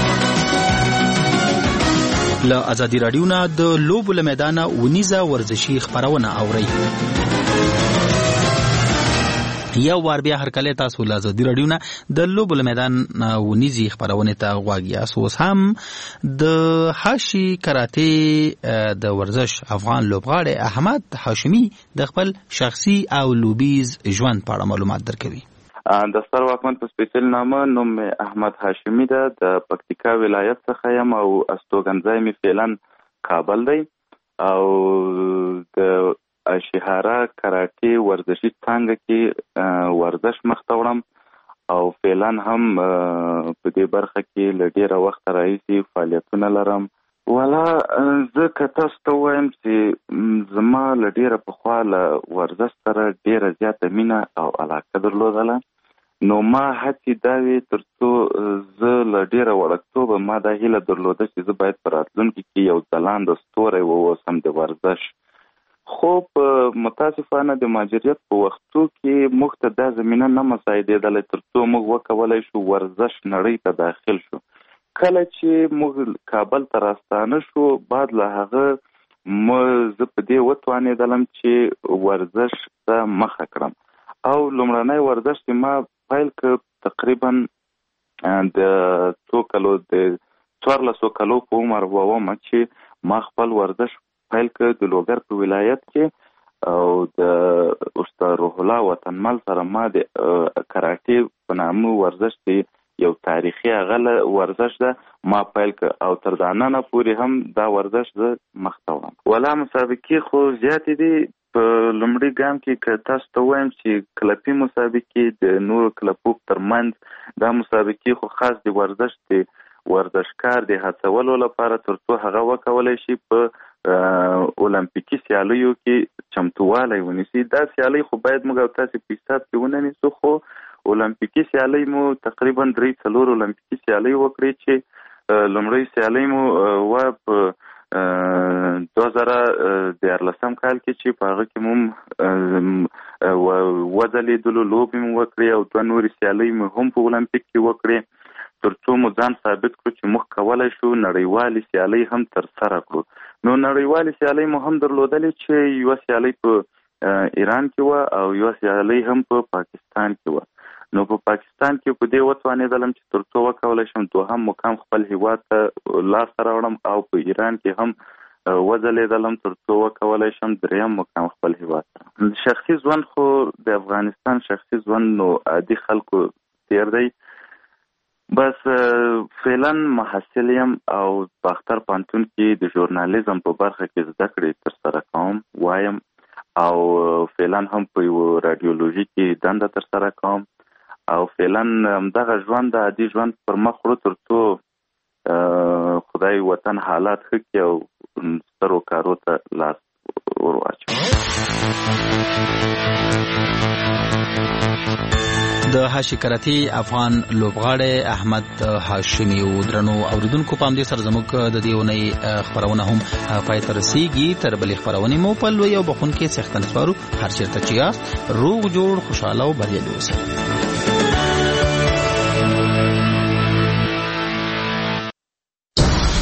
له ازادي رادیو نه د لوبو له میدانه ونیزه ورزشي خبرونه اوري یو وار بیا هر کله تاسو له ازادي رادیو نه د لوبو میدان ونیزي خبرونه ته غواړی اوس هم د هاشي کراته د ورزش افغان لوبغاړی احمد هاشمي د خپل شخصي او لوبیز ژوند په اړه معلومات درکوي د ستر واکمن په سپیشل نامه نوم احمد هاشمي ده د پکتیکا ولایت څخه یم او استوګنځای می فعلا کابل دی او د شهاره کراټي ورزشي څنګه کې ورزش مخته وړم او فعلا هم په دې برخه کې له ډیره وخت راهیسې فعالیتونه لرم ولا زه که تاسو ته وایم چې زما له ډیره پخوا له ورزش سره ډیره زیاته مینه او علاقه درلودله نو ما هڅې دا وې تر څو زه له ډیره وړکتوبه ما دا هیله درلوده چې زه باید په راتلونکي کې یو ځلانده ستوری واوسم د ورزش خو متاسفانه د مهاجریت په وختو کې موږ ته دا زمینه نه مساعدېدله تر څو موږ وکولی شو ورزش نړۍ ته داخل شو کله چې موږ کابل ته راستانه شو بعد له هغه زه په دې وتوانېدلم چې ورزش ته مخه کړم او لومړنی ورزش چې ما پیل کړ تقریبا د 14 کالو په عمر وم چې ما خپل ورزش پیل کړ د لوګر په ولایت کې او د استاد روح الله وطنمل سره ما د کراټي په نامه ورزش دی یو تاریخي غل ورزش ده ما پیل کړ او تر دانه پورې هم دا ورزش زه مخته وړم ولا مسابقې خو زیاتې دي په لومړي ګام کې که تاسو ته وایم چې کلپي مسابقې د نورو کلپو ترمنځ دا مسابقې خو خاص د ورزش دی ورزشکار د هڅولو لپاره ترڅو هغه وکولای شي په اولمپیکي سیالیو کې چمتووالی ونیسي دا سیالي خو باید موږ تاسو په حساب کې ونیسو خو اولمپیکي سیالي مو تقریبا 3-4 اولمپیکي سیالي وکړي چې لومړی سیالي مو په 2014 کال کې چې په هغه کې مو وځلېدلو لوبې مو وکړې او دوه نورې سیالۍ مو هم په اولمپیک کې وکړې ترڅو مو ځان ثابت کړو چې موږ کولای شو نړیوالې سیالۍ هم تر سره کړو. نو نړیوالې سیالۍ مو هم درلودلې چې یو سیالۍ په ایران کې و او یو سیالۍ هم په پاکستان کې و. نو په پاکستان کې په دې وتوانېدلم چې ترڅو وکولای شم دوهم مقام خپل هیواد ته لاسته راوړم او په ایران کې هم وځلېدلم ترڅو وکولای شم دریم مقام خپل هیواد ته. شخصي ژوند خو د افغانستان شخصي ژوند نو عادي خلکو تیر دی. بس فعلا محصل یم او په اختر پوهنتون کې د ژورنالیزم په برخه کې زده کړې ترسره کوم وایم او فعلا هم په یو رادیولوژي کې دنده ترسره کوم او فعلا دغه ژوند د عادي ژوند پر مخ وړو ترڅو خدای وطن حالات ښه کړي او سترو کارو ته لاس ور واچوي. د هاشي کراتي افغان لوبغاړی احمد هاشمي او درنو اوریدونکو په همدې سره زموږ د دې اونۍ خبرونه هم پای ته رسیږي. تر بلې خبرونې مو په لوی او بخونکي څښتن سپارو. هر چیرته چې یاست روغ جوړ خوشاله او بریالي اوسئ.